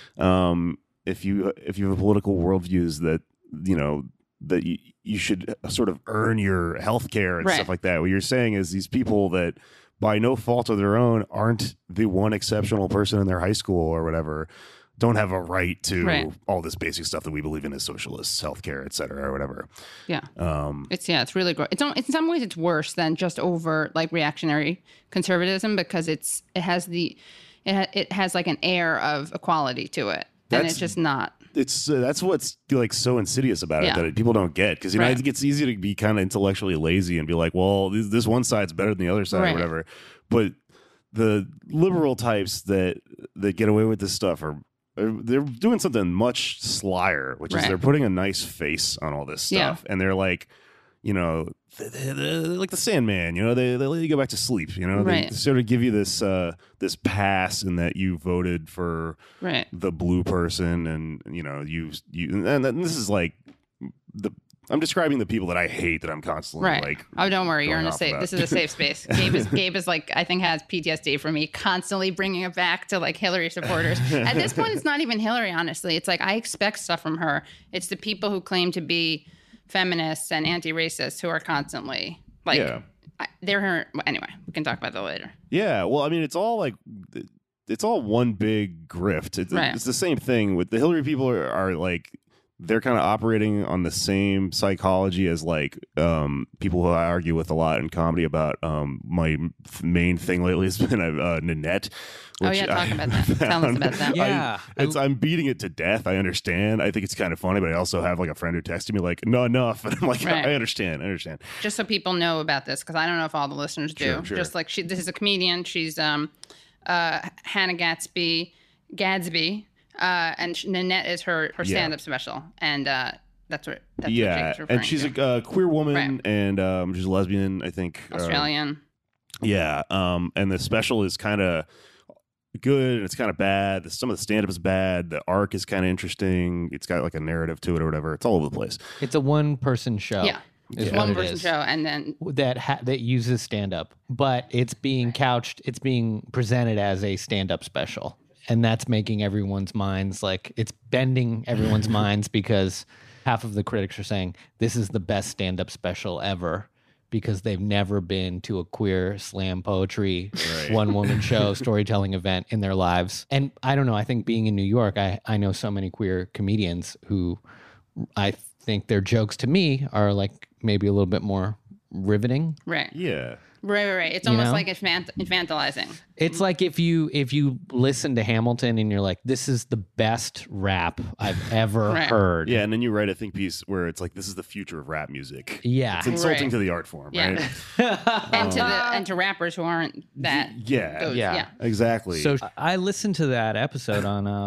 um, if you if you have political worldviews that you know that you, you should sort of earn your health care and Right. stuff like that. What you're saying is these people that by no fault of their own aren't the one exceptional person in their high school or whatever don't have a right to Right. all this basic stuff that we believe in as socialists, healthcare, et cetera, or whatever. Yeah. Um, It's yeah, it's really gross. It's on- in some ways it's worse than just over like reactionary conservatism because it's it has the it ha- it has like an air of equality to it, and That's- it's just not. it's uh, that's what's like so insidious about Yeah. it that people don't get because you know Right. it gets easy to be kind of intellectually lazy and be like, well, this, this one side's better than the other side Right. or whatever. But the liberal types that that get away with this stuff are are- they're doing something much slyer, which is Right. they're putting a nice face on all this Yeah. stuff, and they're like, you know, they, they, they're like the Sandman, you know, they they let you go back to sleep, you know, Right. they sort of give you this uh, this pass in that you voted for Right. the blue person, and you know, you you and, and this is like the. I'm describing the people that I hate that I'm constantly Right. like. Oh, don't worry. You're going in a off safe. about. This is a safe space. Gabe is Gabe is like I think has P T S D from me constantly bringing it back to like Hillary supporters. At this point, it's not even Hillary. Honestly, it's like I expect stuff from her. It's the people who claim to be feminists and anti-racists who are constantly like Yeah. I, they're her. Well, anyway, we can talk about that later. Yeah, well, I mean, it's all like it's all one big grift. It's, Right. it's the same thing with the Hillary people are, are like they're kind of operating on the same psychology as like um, people who I argue with a lot in comedy about. Um, my main thing lately has been uh, Nanette. Oh, which yeah, talk I about that. Tell us found- about that. I- Yeah. it's, I'm beating it to death. I understand. I think it's kind of funny, but I also have like a friend who texted me like, "No, enough," and I'm like, Right. "I understand. I understand." Just so people know about this, because I don't know if all the listeners do. Sure, sure. Just like she, this is a comedian. She's um, uh, Hannah Gatsby, Gadsby, uh, and sh- Nanette is her her Yeah. stand-up special, and uh, that's what that's yeah, what Jake's referring and she's to. a uh, queer woman, Right. and um, she's a lesbian, I think. uh, Australian. Yeah, um, and the special is kind of good and it's kind of bad. Some of the stand up is bad. The arc is kind of interesting. It's got like a narrative to it or whatever. It's all over the place. It's a one person show. Yeah. is It's what one it person is. show, and then that ha- that uses stand up, but it's being couched, it's being presented as a stand up special, and that's making everyone's minds like it's bending everyone's minds because half of the critics are saying this is the best stand up special ever because they've never been to a queer slam poetry Right. one woman show storytelling event in their lives. And I don't know, I think being in New York, I I know so many queer comedians who I think their jokes to me are like maybe a little bit more riveting. right, Yeah. right, right, right. It's You almost know? like infant- infantilizing. It's like if you if you listen to Hamilton and you're like, this is the best rap I've ever Right. Mm-hmm. heard. Yeah, and then you write a think piece where it's like, this is the future of rap music. Yeah. It's insulting Right. to the art form, Yeah. right? and to the and to rappers who aren't that. Yeah. those- Yeah. yeah. Exactly. So I listened to that episode on um,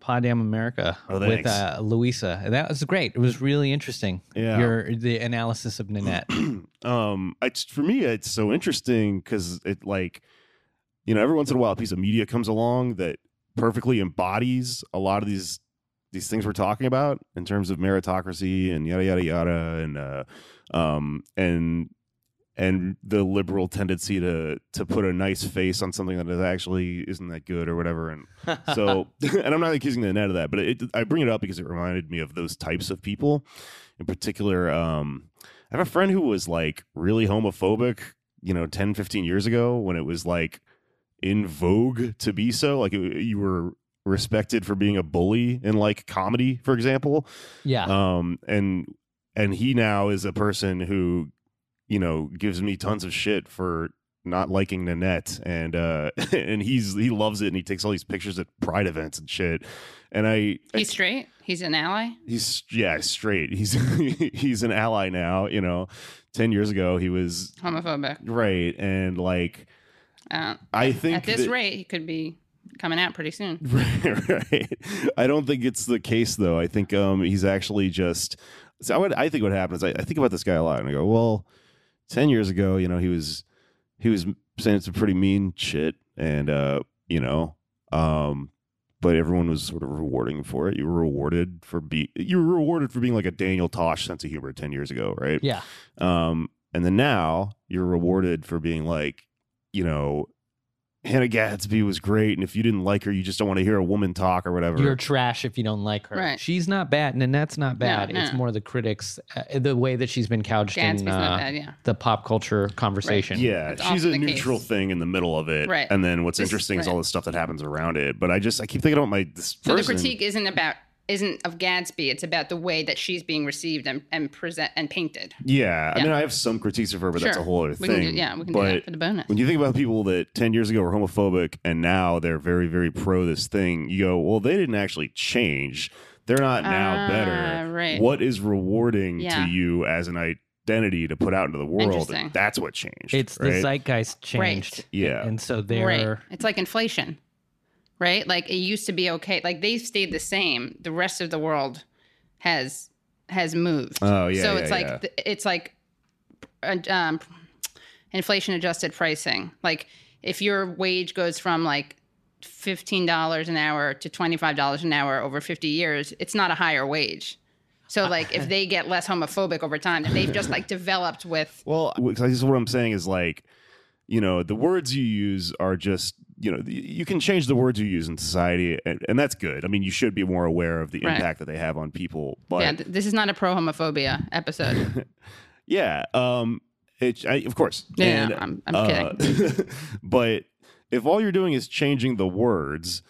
Pod Damn America Oh, with thanks. uh, Louisa. That was great. It was really interesting. Yeah. Your the analysis of Nanette. um, it's for me, it's so interesting because it like, you know, every once in a while, a piece of media comes along that perfectly embodies a lot of these these things we're talking about in terms of meritocracy and yada yada yada, and uh, um, and and the liberal tendency to to put a nice face on something that is actually isn't that good or whatever. And so, and I'm not accusing the net of that, but it, I bring it up because it reminded me of those types of people. In particular, um, I have a friend who was like really homophobic, you know, ten, fifteen years ago when it was like in vogue to be so. Like it, you were respected for being a bully in like comedy, for example. Yeah. Um, and and he now is a person who, you know, gives me tons of shit for not liking Nanette, and uh, and he's he loves it, and he takes all these pictures at Pride events and shit. And I, He's I, straight. He's an ally. he's yeah straight. He's he's an ally now. You know, ten years ago he was Homophobic. right, and like Uh, I think at this that- rate, he could be coming out pretty soon. right. I don't think it's the case though. I think um he's actually just. So I would I think what happens. I, I think about this guy a lot, and I go, well, ten years ago, you know, he was he was saying some pretty mean shit, and uh, you know, um, but everyone was sort of rewarding for it. You were rewarded for be you were rewarded for being like a Daniel Tosh sense of humor ten years ago, right? Yeah. Um, and then now you're rewarded for being like, you know, Hannah Gadsby was great, and if you didn't like her, you just don't want to hear a woman talk or whatever. You're trash if you don't like her. Right. She's not bad. Nanette's not bad. No, It's no. more the critics, uh, the way that she's been couched Gadsby's in uh, not bad, yeah. the pop culture conversation. Yeah, That's she's often a the neutral case. thing in the middle of it, Right. and then what's This- interesting is right. all the stuff that happens around it. But I just I keep thinking about my this So person. the critique isn't about isn't of Gadsby. It's about the way that she's being received and, and present and painted. Yeah, I Yeah. mean, I have some critiques of her, but that's a Sure. whole other We thing. can do, yeah, we can do but that for the bonus. when you think about people that ten years ago were homophobic and now they're very, very pro this thing, you go, well, they didn't actually change. They're not now Ah, better. right. What is rewarding Yeah. to you as an identity to put out into the world? Interesting. That's what changed. It's right? the zeitgeist changed. Right. Yeah. And so they're. Right. It's like inflation, right? Like it used to be okay. Like they've stayed the same. The rest of the world has has moved. Oh, yeah, So yeah, it's like yeah. th- it's like uh, um, inflation adjusted pricing. Like if your wage goes from like fifteen dollars an hour to twenty-five dollars an hour over fifty years, it's not a higher wage. So like if they get less homophobic over time, then they've just like developed with Well, I guess what I'm saying is like, you know, the words you use are just, you know, you can change the words you use in society, and, and that's good. I mean, you should be more aware of the Right. impact that they have on people. But yeah. Th- this is not a pro homophobia episode. yeah, um, it, I, of course. Yeah, And, I'm- I'm uh, but if all you're doing is changing the words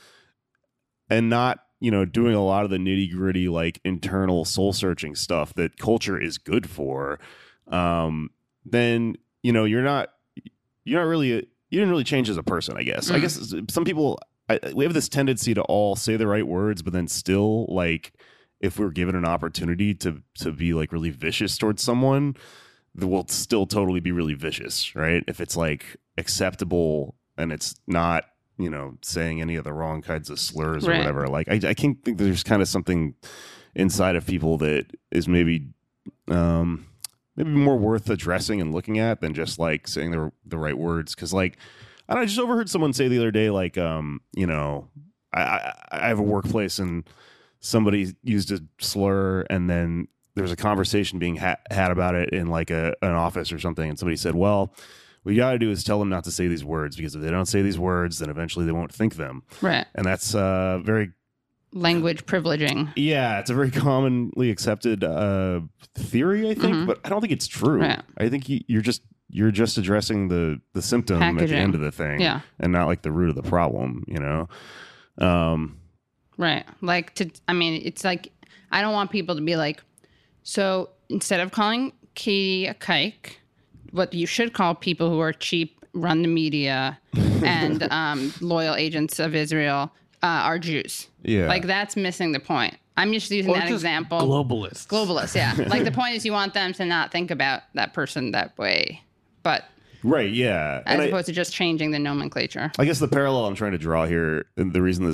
and not, you know, doing a lot of the nitty gritty, like internal soul searching stuff that culture is good for, um, then, you know, you're not, you're not really, you didn't really change as a person, I guess. I Mm. guess some people, I, we have this tendency to all say the right words, but then still, like, if we're given an opportunity to to be like really vicious towards someone, we'll still totally be really vicious, right? If it's like acceptable and it's not, you know, saying any of the wrong kinds of slurs or Right. whatever. Like, I, I can think there's kind of something inside of people that is maybe, um, maybe more worth addressing and looking at than just like saying the the right words. Because like, I, don't know, I just overheard someone say the other day, like, um, you know, I, I, I have a workplace and somebody used a slur, and then there was a conversation being ha- had about it in like a an office or something, and somebody said, well, what you got to do is tell them not to say these words, because if they don't say these words, then eventually they won't think them. Right. And that's uh, very, Language privileging. yeah, it's a very commonly accepted uh, theory, I think, Mhm. but I don't think it's true. Right. I think you, you're just you're just addressing the the symptom at the Packaging. end of the thing, Yeah. and not like the root of the problem. You know. Um, Right. Like to I mean, it's like I don't want people to be like, so instead of calling Katie a kike, what you should call people who are cheap, run the media, and um, loyal agents of Israel uh, are Jews. Yeah. Like that's missing the point. I'm just using Or that just example. globalists. Globalists, yeah. Like the point is you want them to not think about that person that way, but right. Yeah. as And I- opposed to just changing the nomenclature. I guess the parallel I'm trying to draw here, and the reason this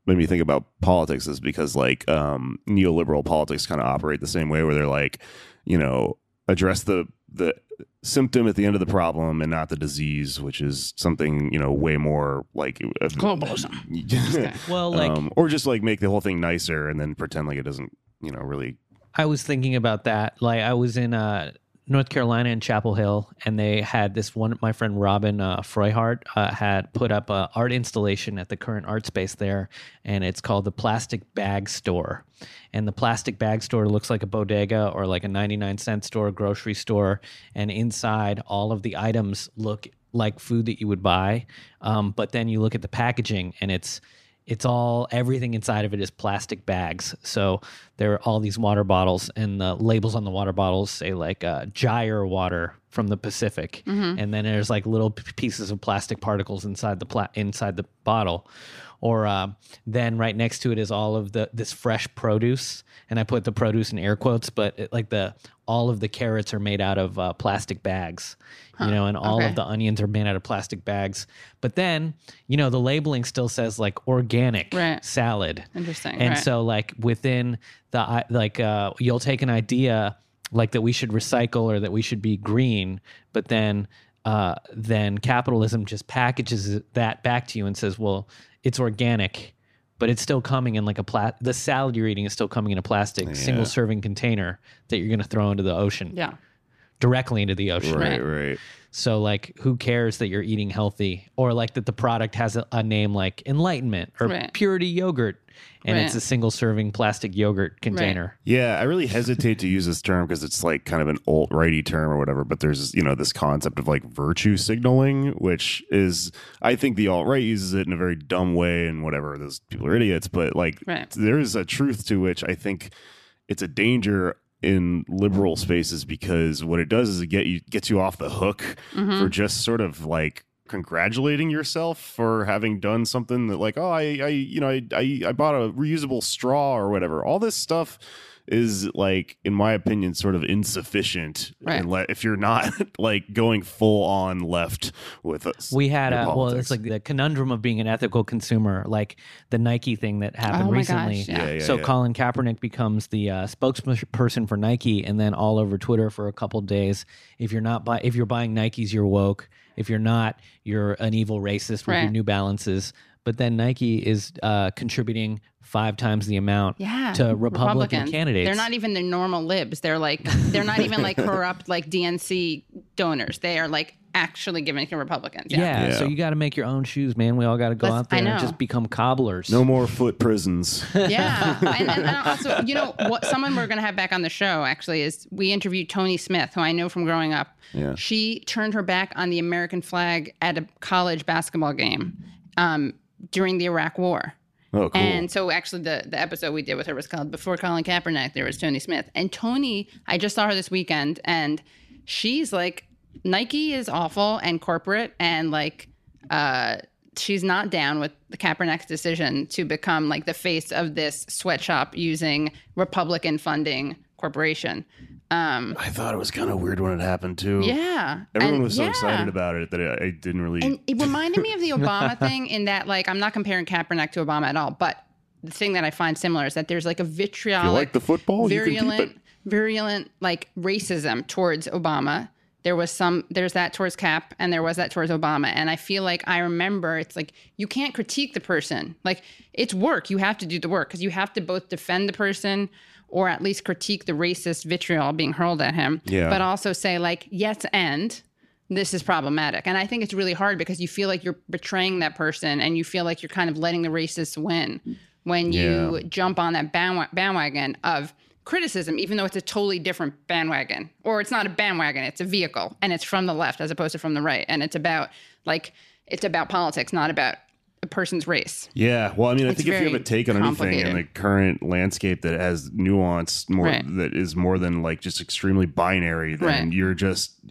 made me think about politics is because like um, neoliberal politics kind of operate the same way, where they're like, you know, address the the symptom at the end of the problem and not the disease, which is something, you know, way more like globalism. Well, like, um, or just like make the whole thing nicer and then pretend like it doesn't, you know, really. I was thinking about that. Like, I was in uh, North Carolina in Chapel Hill, and they had this one. My friend Robin uh, Freuhart uh, had put up an art installation at the current art space there, and it's called the Plastic Bag Store. And the Plastic Bag Store looks like a bodega or like a ninety-nine cent store, grocery store, and inside all of the items look like food that you would buy. Um, but then you look at the packaging, and it's It's all, everything inside of it is plastic bags. So there are all these water bottles, and the labels on the water bottles say like uh, Gyre water from the Pacific. Mm-hmm. And then there's like little p- pieces of plastic particles inside the pla- inside the bottle. Or uh, then right next to it is all of the this fresh produce, and I put the produce in air quotes, but it, like the all of the carrots are made out of uh, plastic bags, huh. you know, and all okay. of the onions are made out of plastic bags. But then, you know, the labeling still says like organic right. salad. Interesting. And right. so like within the like uh, you'll take an idea like that we should recycle or that we should be green, but then uh, then capitalism just packages that back to you and says, well, it's organic, but it's still coming in like a pla- the salad you're eating is still coming in a plastic yeah. single serving container that you're going to throw into the ocean. Yeah. Directly into the ocean. Right, right. So like, who cares that you're eating healthy, or like that the product has a, a name like Enlightenment or right. Purity Yogurt, and right. it's a single serving plastic yogurt container. Right. Yeah, I really hesitate to use this term because it's like kind of an alt-righty term or whatever, but there's, you know, this concept of like virtue signaling, which is, I think the alt-right uses it in a very dumb way and whatever, those people are idiots, but like right. there is a truth to which I think it's a danger in liberal spaces, because what it does is it get you gets you off the hook mm-hmm. for just sort of like congratulating yourself for having done something that like, oh, I, I you know, I, I, I bought a reusable straw or whatever. All this stuff is like, in my opinion, sort of insufficient right. unless, if you're not like going full on left with us. We had a, well, it's like the conundrum of being an ethical consumer, like the Nike thing that happened oh my recently. Gosh, yeah. Yeah, yeah, so yeah. Colin Kaepernick becomes the uh, spokesperson for Nike, and then all over Twitter for a couple days, if you're not buy, if you're buying Nikes, you're woke. If you're not, you're an evil racist with right. your New Balances. But then Nike is uh, contributing five times the amount yeah. to Republican, Republican candidates. They're not even the normal libs. They're like, they're not even like corrupt like D N C donors. They are like actually giving to Republicans. Yeah. Yeah, Yeah. so you got to make your own shoes, man. We all got to go Let's- out there I and know. just become cobblers. No more foot prisons. Yeah. and, and, and also, you know, what someone we're going to have back on the show actually is we interviewed Tony Smith, who I know from growing up. Yeah. She turned her back on the American flag at a college basketball game um, during the Iraq War. Oh, cool. And so actually the, the episode we did with her was called Before Colin Kaepernick, there was Tony Smith. And Tony, I just saw her this weekend, and she's like, Nike is awful and corporate, and like uh, she's not down with the Kaepernick's decision to become like the face of this sweatshop using Republican funding corporation. Um, I thought it was kind of weird when it happened too. yeah. Everyone And- was so yeah. excited about it that I, I didn't really. And it reminded me of the Obama thing in that, like, I'm not comparing Kaepernick to Obana at all, but the thing that I find similar is that there's like a vitriolic, you like the football, you can keep virulent, it. virulent, like racism towards Obama. There was some, there's that towards Cap, and there was that towards Obama. And I feel like I remember it's like, you can't critique the person. Like, it's work. You have to do the work because you have to both defend the person or at least critique the racist vitriol being hurled at him. Yeah. But also say, like, yes, and this is problematic. And I think it's really hard because you feel like you're betraying that person, and you feel like you're kind of letting the racists win when you Yeah. jump on that bandwa- bandwagon of criticism, even though it's a totally different bandwagon. Or it's not a bandwagon, it's a vehicle, and it's from the left as opposed to from the right. And it's about, like, it's about politics, not about a person's race. Yeah, well, I mean, I It's think if you have very a take on anything in the complicated. current landscape that has nuance more Right. that is more than like just extremely binary, then Right. you're just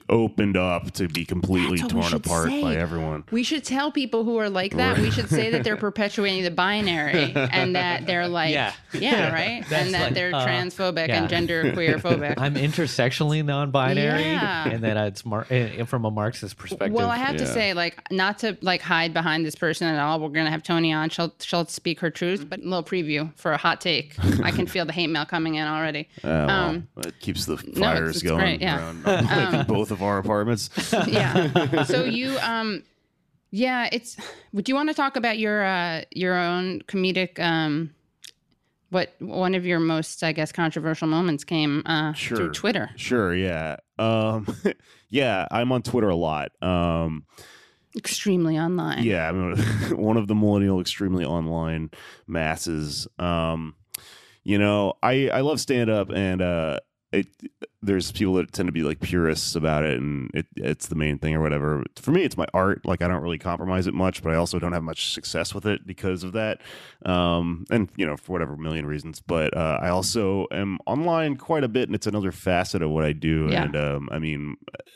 opened up to be completely That's what we torn should apart say. by everyone. We should tell people who are like that. We should say that they're perpetuating the binary and that they're like, Yeah. yeah, right, That's and that like, they're uh, transphobic yeah. and genderqueer phobic. I'm intersectionally non-binary, Yeah. and that it's mar- eh, from a Marxist perspective. Well, I have to Yeah. say, like, not to like hide behind this person at all. We're gonna have Tony on. She'll she'll speak her truth, but a little preview for a hot take. I can feel the hate mail coming in already. Uh, well, Um, it keeps the it's- fires it's going great, yeah. around like, both of our apartments. Yeah. So you, um, yeah, it's. Would you want to talk about your uh your own comedic um, what one of your most, I guess, controversial moments came uh Sure. through Twitter. Sure, yeah. Um, yeah, I'm on Twitter a lot. Um, Extremely online. yeah, I'm one of the millennial extremely online masses. Um, you know, I, I love stand up, and uh, it there's people that tend to be like purists about it, and it, it's the main thing or whatever. For me, it's my art. Like, I don't really compromise it much, but I also don't have much success with it because of that. Um, and you know, for whatever million reasons. But uh, I also am online quite a bit, and it's another facet of what I do. Yeah. And um, I mean,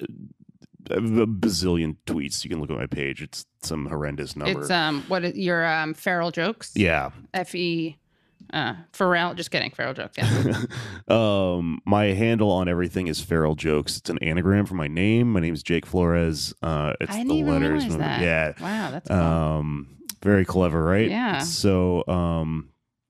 I have a bazillion tweets. You can look at my page. It's some horrendous number. It's um what is, your um feral jokes? yeah. F E uh Pharrell. Just kidding. Feral jokes. Yeah. um, my handle on everything is Feral Jokes. It's an anagram for my name. My name is Jake Flores. Uh, it's I didn't the even letters. realize that. Yeah. Wow, that's cool. Um, very clever, right? Yeah. So, um,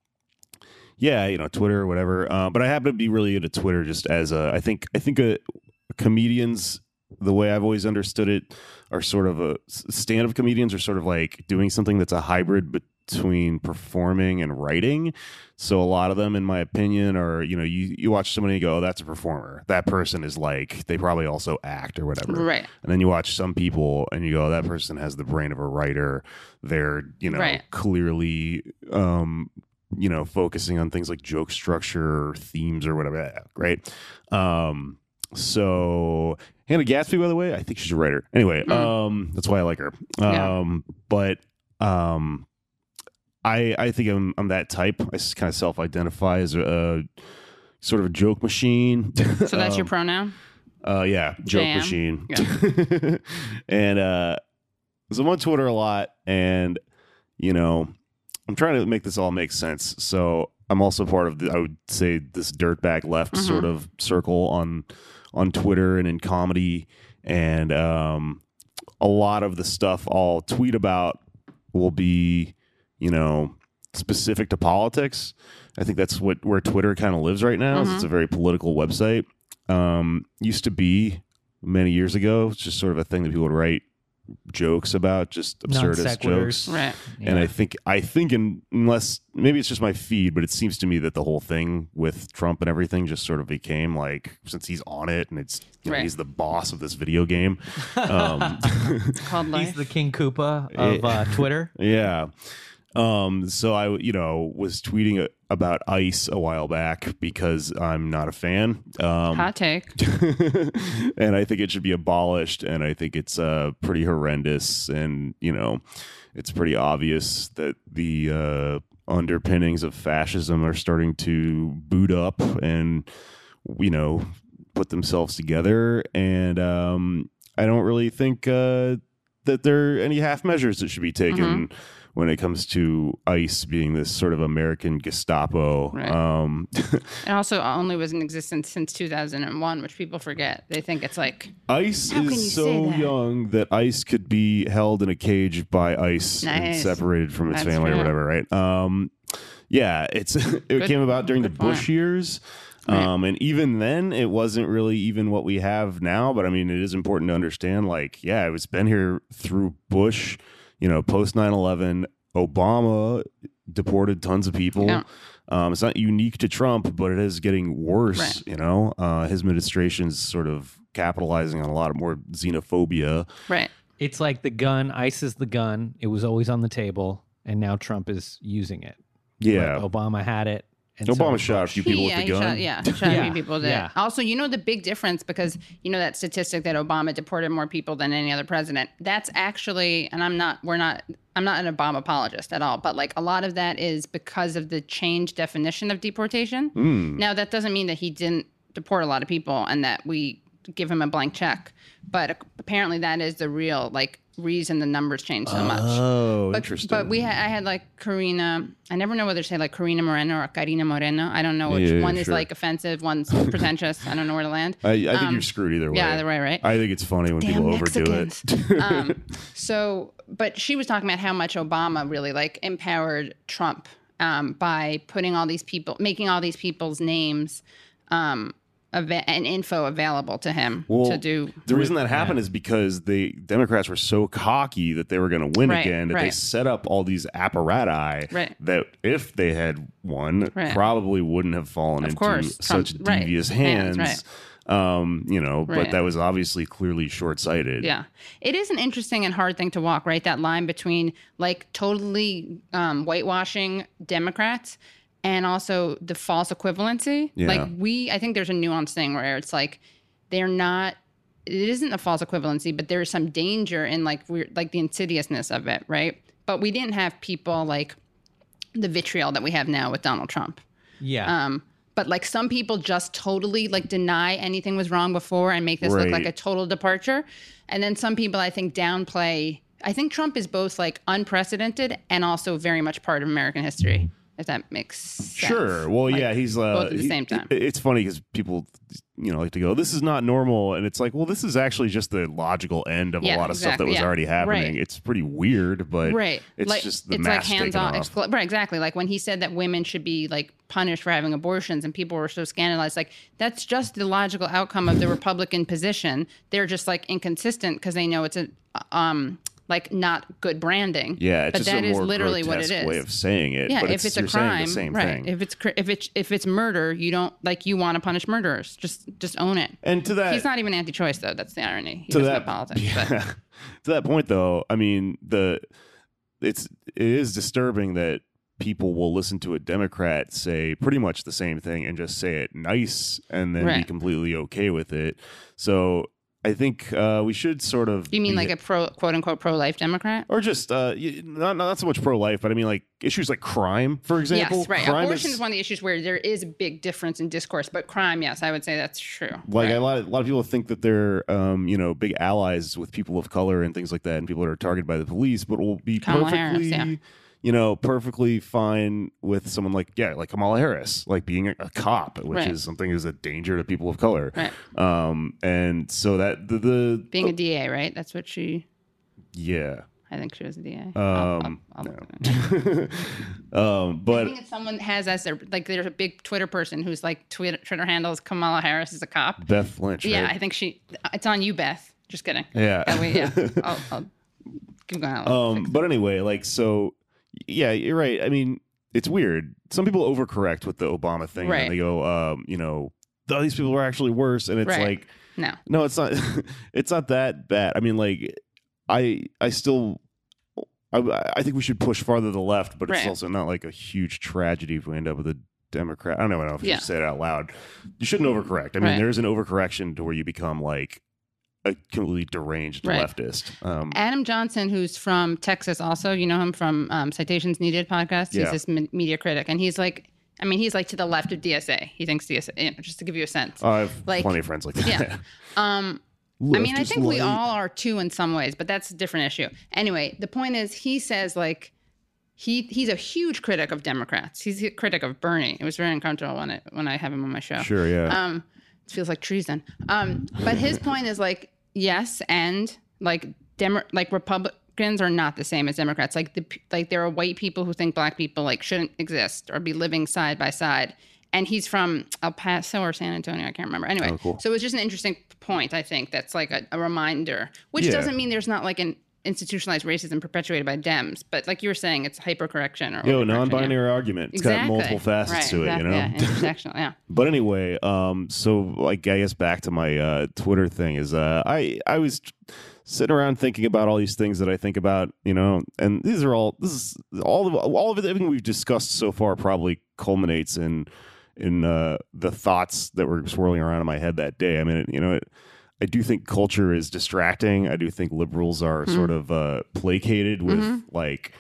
yeah, you know, Twitter, whatever. Uh, but I happen to be really into Twitter just as a. I think. I think a, comedians, the way I've always understood it, are sort of a stand-up comedians are sort of like doing something that's a hybrid between performing and writing. So a lot of them, in my opinion, are, you know, you, you watch somebody and go, oh, that's a performer. That person is like, they probably also act or whatever. Right. And then you watch some people and you go, oh, that person has the brain of a writer. They're, you know, Right. clearly, um, you know, focusing on things like joke structure or themes or whatever. Yeah, great. Um, so Hannah Gatsby, by the way, I think she's a writer. Anyway, Mm. um, that's why I like her. Yeah. Um, but um, I I think I'm I'm that type. I kind of self-identify as a, a sort of a joke machine. So that's your Um, pronoun? uh, yeah, joke Jam. machine. and uh, so I'm on Twitter a lot, and you know, I'm trying to make this all make sense. So I'm also part of the, I would say, this dirtbag left Mhm. sort of circle on on Twitter and in comedy, and um, a lot of the stuff I'll tweet about will be, you know, specific to politics. I think that's what where Twitter kind of lives right now. is Mhm. It's a very political website. Um, used to be many years ago. It's just sort of a thing that people would write jokes about, just absurdist Non-sequiturs. jokes. Right. And I think I think in, unless maybe it's just my feed, but it seems to me that the whole thing with Trump and everything just sort of became like, since he's on it and it's, you know, Right. he's the boss of this video game. Um, It's called life. He's the King Koopa of uh, Twitter. yeah. Um, so I, you know, was tweeting a, about ICE a while back because I'm not a fan. Um, Hot take. and I think it should be abolished. And I think it's uh, pretty horrendous. And, you know, it's pretty obvious that the uh, underpinnings of fascism are starting to boot up and, you know, put themselves together. And um, I don't really think uh, that there are any half measures that should be taken. Mm-hmm. When it comes to ICE being this sort of American Gestapo. Right. Um, It also only was in existence since two thousand one, which people forget. They think it's like, ICE How can you is say so that? young that ICE could be held in a cage by ICE and Nice. separated from its That's family true. or whatever, right? Um, yeah, it's it Good- came about during the good point. Bush years. Right. Um, and even then, it wasn't really even what we have now. But I mean, it is important to understand, like, yeah, it was been here through Bush, you know, post nine eleven. Obama deported tons of people. Yeah. Um, it's not unique to Trump, but it is getting worse. Right. You know, uh, his administration's sort of capitalizing on a lot of more xenophobia. right. It's like the gun. ICE is the gun. It was always on the table, and now Trump is using it. Yeah, But Obama had it. And so Obama did shot a Bush. few people yeah, with he the gun. shot, yeah, he shot a Yeah, few people. That yeah. Also, you know the big difference, because you know that statistic that Obama deported more people than any other president. That's actually, and I'm not, we're not, I'm not an Obama apologist at all, but like a lot of that is because of the changed definition of deportation. Mm. Now, that doesn't mean that he didn't deport a lot of people and that we give him a blank check. But apparently that is the real like reason the numbers change so much. Oh, but, interesting. But we, ha- I had like Karina. I never know whether to say like Karina Moreno or Karina Moreno. I don't know which Yeah, one is sure. like offensive, one's pretentious. I don't know where to land. I, I think Um, you're screwed either way. yeah, either way, right? I think it's funny when Damn people Mexicans. overdo it. um, so, but she was talking about how much Obama really like empowered Trump um, by putting all these people, making all these people's names um, ava- and info available to him Well, to do. The reason that happened is because the Democrats were so cocky that they were going to win Right, again that they right. set up all these apparati Right. that if they had won, Right. probably wouldn't have fallen Of into course, such Trump- right, devious hands, hands. right. Um, you know, but Right. that was obviously clearly short-sighted. Yeah. It is an interesting and hard thing to walk, right? That line between like totally um, whitewashing Democrats and also the false equivalency. Yeah. Like we, I think there's a nuanced thing where it's like they're not, it isn't a false equivalency, but there's some danger in like we're like the insidiousness of it, right? But we didn't have people like the vitriol that we have now with Donald Trump. Yeah. Um, but like some people just totally like deny anything was wrong before and make this Right. look like a total departure. And then some people I think downplay. I think Trump is both like unprecedented and also very much part of American history, if that makes sense. Sure. Well, Like, yeah, he's uh, both at the he- same time. it- It's funny because people, you know, like to go, "This is not normal," and it's like, well, this is actually just the logical end of Yeah, a lot of stuff that exactly, was yeah. already happening. Right. It's pretty weird, but Right. it's like, just the it's like mask taken hands on. off. Expl- right, exactly. Like when he said that women should be like punished for having abortions and people were so scandalized. Like that's just the logical outcome of the Republican position. They're just like inconsistent because they know it's a um like not good branding. Yeah, it's but just that a is more literally what it grotesque is. way of saying it. Yeah, but if it's, you're a saying crime, the same right? thing. If it's cr- if it's if it's murder, you don't like you want to punish murderers. Just just own it. And to that, He's not even anti-choice though. That's the irony. He to doesn't that, know politics. yeah. But to that point, though, I mean, the it's it is disturbing that people will listen to a Democrat say pretty much the same thing and just say it nice and then be Right. completely okay with it. So I think uh, we should sort of. you mean be- like a pro quote unquote pro-life Democrat? or just uh, y- not not so much pro life, but I mean like issues like crime, for example. Yes, right. Crime Abortion is, one of the issues where there is a big difference in discourse, but crime, yes, I would say that's true. Like right. a lot, of, a lot of people think that they're, um, you know, big allies with people of color and things like that, and people that are targeted by the police, but will be Kamala perfectly, Harris, yeah. you know, perfectly fine with someone like, yeah, like Kamala Harris, like being a, a cop, which Right. is something is a danger to people of color. Right. Um, and so that the, the Being a D A, right? That's what she. yeah, I think she was a D A. um, I'll- I'll- I'll look at it. um, I but think it's someone has as their like. There's a big Twitter person who's like Twitter Twitter handles Kamala Harris is a cop. Beth Lynch, Yeah, right? I think she. It's on you, Beth. Just kidding. yeah, That way, yeah. I'll, I'll keep going. I'll Um, fix it. but anyway, like, so, yeah, you're right. I mean, it's weird. Some people overcorrect with the Obama thing, Right. and they go, um, you know, oh, these people are actually worse, and it's Right. like, no. no, it's not. It's not that bad. I mean, like, I, I still. I, I think we should push farther to the left, but it's Right. also not like a huge tragedy if we end up with a Democrat. I don't know if you Yeah. should say it out loud. You shouldn't overcorrect. I mean, Right. there's an overcorrection to where you become like a completely deranged Right. leftist. Um, Adam Johnson, who's from Texas, also, you know him from um, Citations Needed podcast. He's Yeah. this me- media critic, and he's like, I mean, he's like to the left of D S A. He thinks D S A, you know, just to give you a sense. I have Like- plenty of friends like that. Yeah. Um, I mean, I Left is think we light. all are too in some ways, but that's a different issue. Anyway, the point is, he says like he he's a huge critic of Democrats. He's a critic of Bernie. It was very uncomfortable when I when I have him on my show. Sure, yeah. Um, it feels like treason. Um, but his point is like yes, and like Demo- like Republicans are not the same as Democrats. Like the like there are white people who think black people like shouldn't exist or be living side by side. And he's from El Paso or San Antonio. I can't remember. Anyway, Oh, cool. so it's just an interesting point, I think, that's like a, a reminder, which Yeah. doesn't mean there's not like an institutionalized racism perpetuated by Dems. But like you were saying, it's hypercorrection or Yo, overcorrection, non-binary argument. It's Exactly. got multiple facets Right, to it, exactly, you know? Yeah, intersectional, yeah. But anyway, um, so like I guess back to my uh, Twitter thing is uh, I I was sitting around thinking about all these things that I think about, you know, and these are all this is all of all of it, everything we've discussed so far probably culminates in in uh, the thoughts that were swirling around in my head that day. I mean, it, you know, it, I do think culture is distracting. I do think liberals are Mm-hmm. sort of uh, placated with Mhm. like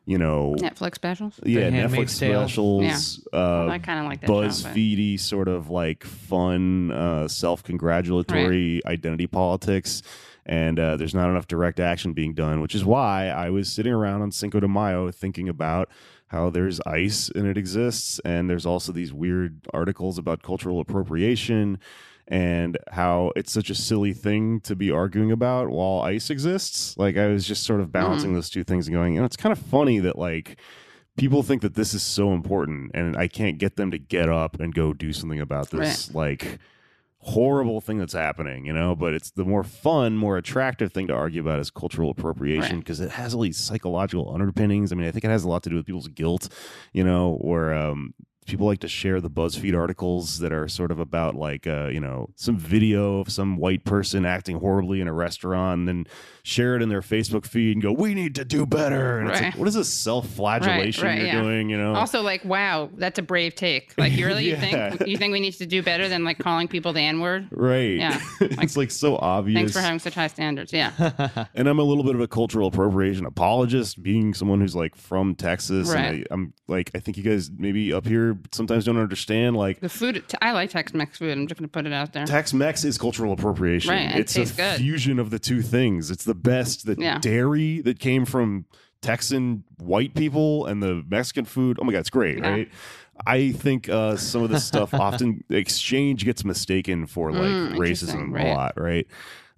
you know, Netflix specials. yeah, The Handmaid's Netflix Tale. specials, uh, I kind of like that show, but- BuzzFeedy sort of like fun, uh, self-congratulatory identity politics. And uh, there's not enough direct action being done, which is why I was sitting around on Cinco de Mayo thinking about how there's ICE and it exists. And there's also these weird articles about cultural appropriation and how it's such a silly thing to be arguing about while ICE exists. Like, I was just sort of balancing Mm-hmm. those two things and going, you know, it's kind of funny that, like, people think that this is so important and I can't get them to get up and go do something about this, like, horrible thing that's happening, you know. But it's the more fun, more attractive thing to argue about is cultural appropriation, because it has all these psychological underpinnings. I mean, I think it has a lot to do with people's guilt, you know, or um people like to share the BuzzFeed articles that are sort of about, like, uh, you know, some video of some white person acting horribly in a restaurant and then share it in their Facebook feed and go, we need to do better. And it's Right. like, what is this self-flagellation Right, right, you're yeah. doing, you know? Also, like, wow, that's a brave take. Like, you really Yeah. think you think we need to do better than like calling people the N word? Right. Yeah. It's like so obvious. Thanks for having such high standards. Yeah. And I'm a little bit of a cultural appropriation apologist, being someone who's like from Texas. Right. And I, I'm like, I think you guys maybe up here sometimes don't understand, like, The food, I like Tex-Mex food. I'm just going to put it out there. Tex-Mex is cultural appropriation. Right, and it It's a tastes good. fusion of the two things. It's the best. The Yeah. dairy that came from Texan white people and the Mexican food. Oh my God, it's great, Yeah. right? I think uh, some of this stuff often exchange gets mistaken for like Mm, interesting, racism right. a lot, right?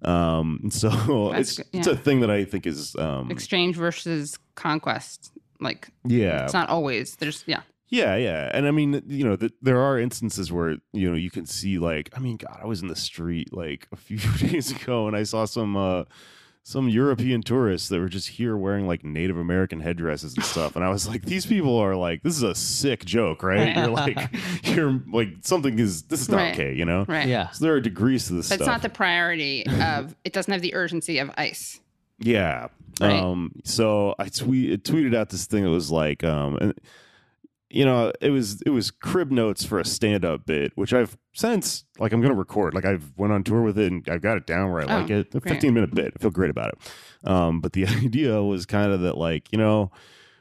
Um, and so That's it's good, it's yeah. a thing that I think is um, Exchange versus conquest. Like, yeah, it's not always. There's, yeah. Yeah, yeah. And I mean, you know, th- there are instances where, you know, you can see, like, I mean, God, I was in the street like a few days ago and I saw some uh some European tourists that were just here wearing like Native American headdresses and stuff. And I was like, these people are like, this is a sick joke, right? Right. You're like, you're like, something is, this is not Right. okay, you know? Right. Yeah. So there are degrees to this But stuff. it's not the priority of, it doesn't have the urgency of ICE. Yeah. Right. Um, so I tweet, tweeted out this thing that was like, um, and, you know, it was it was crib notes for a stand-up bit, which I've since, like, I'm going to record. Like, I've went on tour with it and I've got it down where I Oh, like it. A great. fifteen-minute bit. I feel great about it. Um, but the idea was kind of that, like, you know,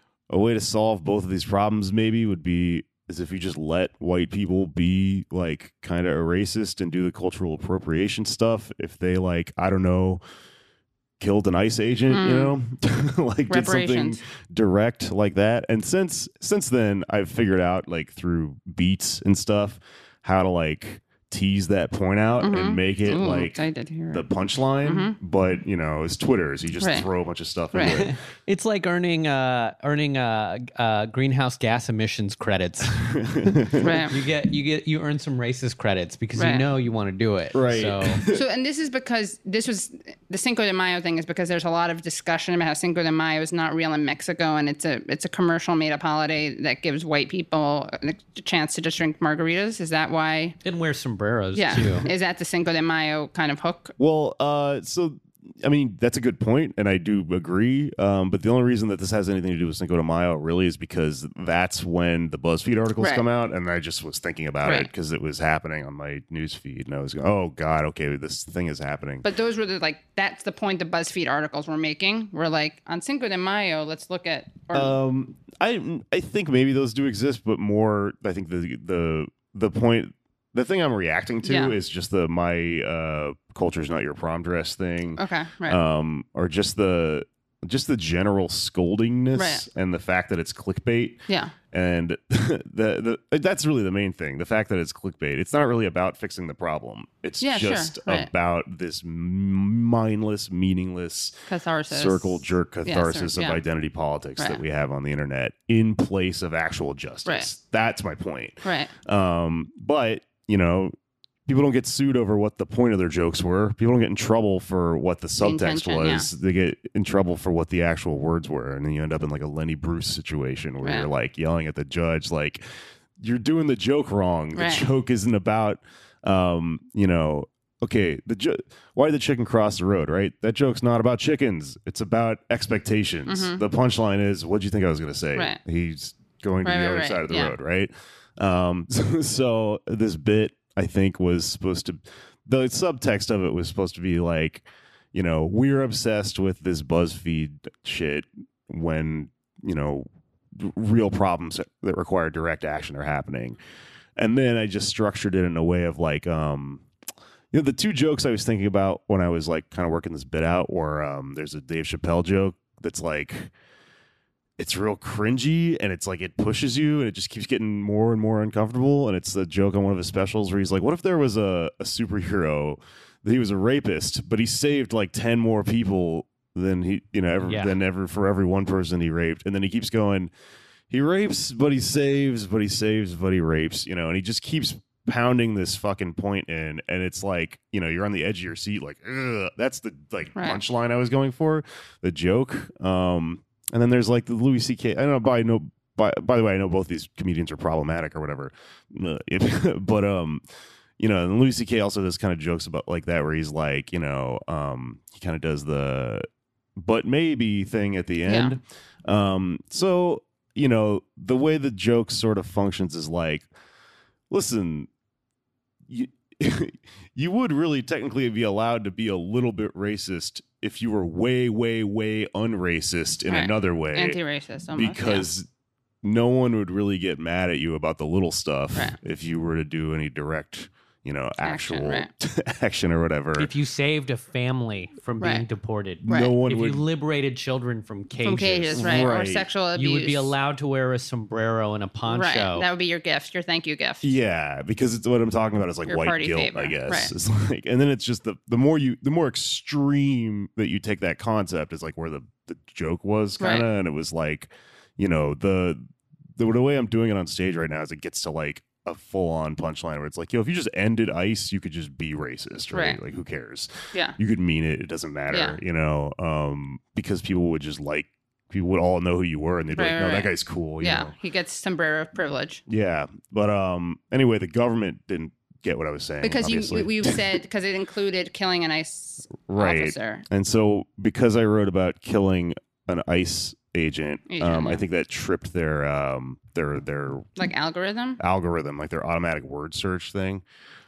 a way to solve both of these problems maybe would be is if you just let white people be, like, kind of a racist and do the cultural appropriation stuff. If they, like, I don't know, killed an ICE agent, you know, like did something Reparations. direct like that. And since since then, I've figured out, like, through beats and stuff, how to, like, tease that point out Mhm. and make it Ooh, like excited to hear the it. punchline. Mhm. But, you know, it's Twitter, so you just Right. throw a bunch of stuff Right. into it. It's like earning uh, earning uh, uh, greenhouse gas emissions credits. Right. You get you get you earn some racist credits because Right. you know you want to do it. Right. So So, and this is because this was the Cinco de Mayo thing is because there's a lot of discussion about how Cinco de Mayo is not real in Mexico, and it's a it's a commercial made up holiday that gives white people a chance to just drink margaritas. Is that why? and wear sombreros Yeah. too. Is that the Cinco de Mayo kind of hook? Well, uh, so I mean, that's a good point, and I do agree. Um, but the only reason that this has anything to do with Cinco de Mayo really is because that's when the BuzzFeed articles Right. come out, and I just was thinking about it Right. because it was happening on my news feed, and I was going, "Oh God, okay, this thing is happening." But those were the like that's the point the BuzzFeed articles were making. We're like on Cinco de Mayo, let's look at. Or, Um, I I think maybe those do exist, but more, I think the the the point. The thing I'm reacting to Yeah. is just the my uh, culture's not your prom dress thing. okay, right. um, or just the just the general scoldingness Right. and the fact that it's clickbait. yeah. And the, the that's really the main thing. The fact that it's clickbait. It's not really about fixing the problem. It's Yeah, sure. just Right. about this mindless, meaningless Catharsis. circle jerk Yeah, catharsis sir, of yeah. identity politics Right. that we have on the internet in place of actual justice. Right. That's my point. Right. Um, but, you know, people don't get sued over what the point of their jokes were. People don't get in trouble for what the subtext intention, was. They get in trouble for what the actual words were. And then you end up in like a Lenny Bruce situation where Right. you're like yelling at the judge, like, you're doing the joke wrong. The Right. joke isn't about, um, you know, okay, the jo- why did the chicken cross the road, right? That joke's not about chickens. It's about expectations. Mhm. The punchline is, what do you think I was going to say? Right. He's going to Right, the right, other right. side of the Yeah. road, right? Um, so, so this bit, I think, was supposed to, the subtext of it was supposed to be like, you know, we're obsessed with this BuzzFeed shit when you know, real problems that require direct action are happening. And then I just structured it in a way of like, um, you know, the two jokes I was thinking about when I was like kind of working this bit out were um, there's a Dave Chappelle joke that's like, it's real cringy and it's like it pushes you and it just keeps getting more and more uncomfortable. And it's a joke on one of his specials where he's like, what if there was a, a superhero that he was a rapist, but he saved like ten more people than he, you know, ever, Yeah. than ever for every one person he raped. And then he keeps going, he rapes, but he saves, but he saves, but he rapes, you know, and he just keeps pounding this fucking point in. And it's like, you know, you're on the edge of your seat. Like, ugh, that's the like Right. punchline I was going for, the joke. Um, And then there's like the Louis C K. I don't know. By no, by by the way, I know both these comedians are problematic or whatever. Uh, if, but um, you know, and Louis C K also does kind of jokes about like that, where he's like, you know, um, he kind of does the but maybe thing at the end. Um, so you know, the way the joke sort of functions is like, listen, you. You would really technically be allowed to be a little bit racist if you were way, way, way unracist in Right. another way. Anti-racist, almost. Because no one would really get mad at you about the little stuff Right. if you were to do any direct, you know, actual Action, action or whatever. If you saved a family from being Right. deported, Right. No one if would. you liberated children from cages, yeah. From cages, right. Or Right. sexual abuse. you would be allowed to wear a sombrero and a poncho. Right. That would be your gift, your thank you gift. Yeah, because it's what I'm talking about is like Your white party guilt, favor. I guess. Right. It's like, and then it's just the the more you the more extreme that you take that concept is like where the, the joke was kind of, Right. and it was like, you know, the, the the way I'm doing it on stage right now is it gets to like a full on punchline where it's like, yo, if you just ended ICE, you could just be racist, right? Right. Like, who cares? Yeah. You could mean it; it doesn't matter, Yeah. you know, um, because people would just like people would all know who you were, and they'd be Right, like, no, right, that right. guy's cool, you Yeah. know? He gets sombrero of privilege. Yeah, but um, anyway, the government didn't get what I was saying Because you, obviously. you said, because it included killing an ICE Right. officer. And so because I wrote about killing an ICE agent, Agent, um, yeah. I think that tripped their um their their Like algorithm? algorithm, like their automatic word search thing.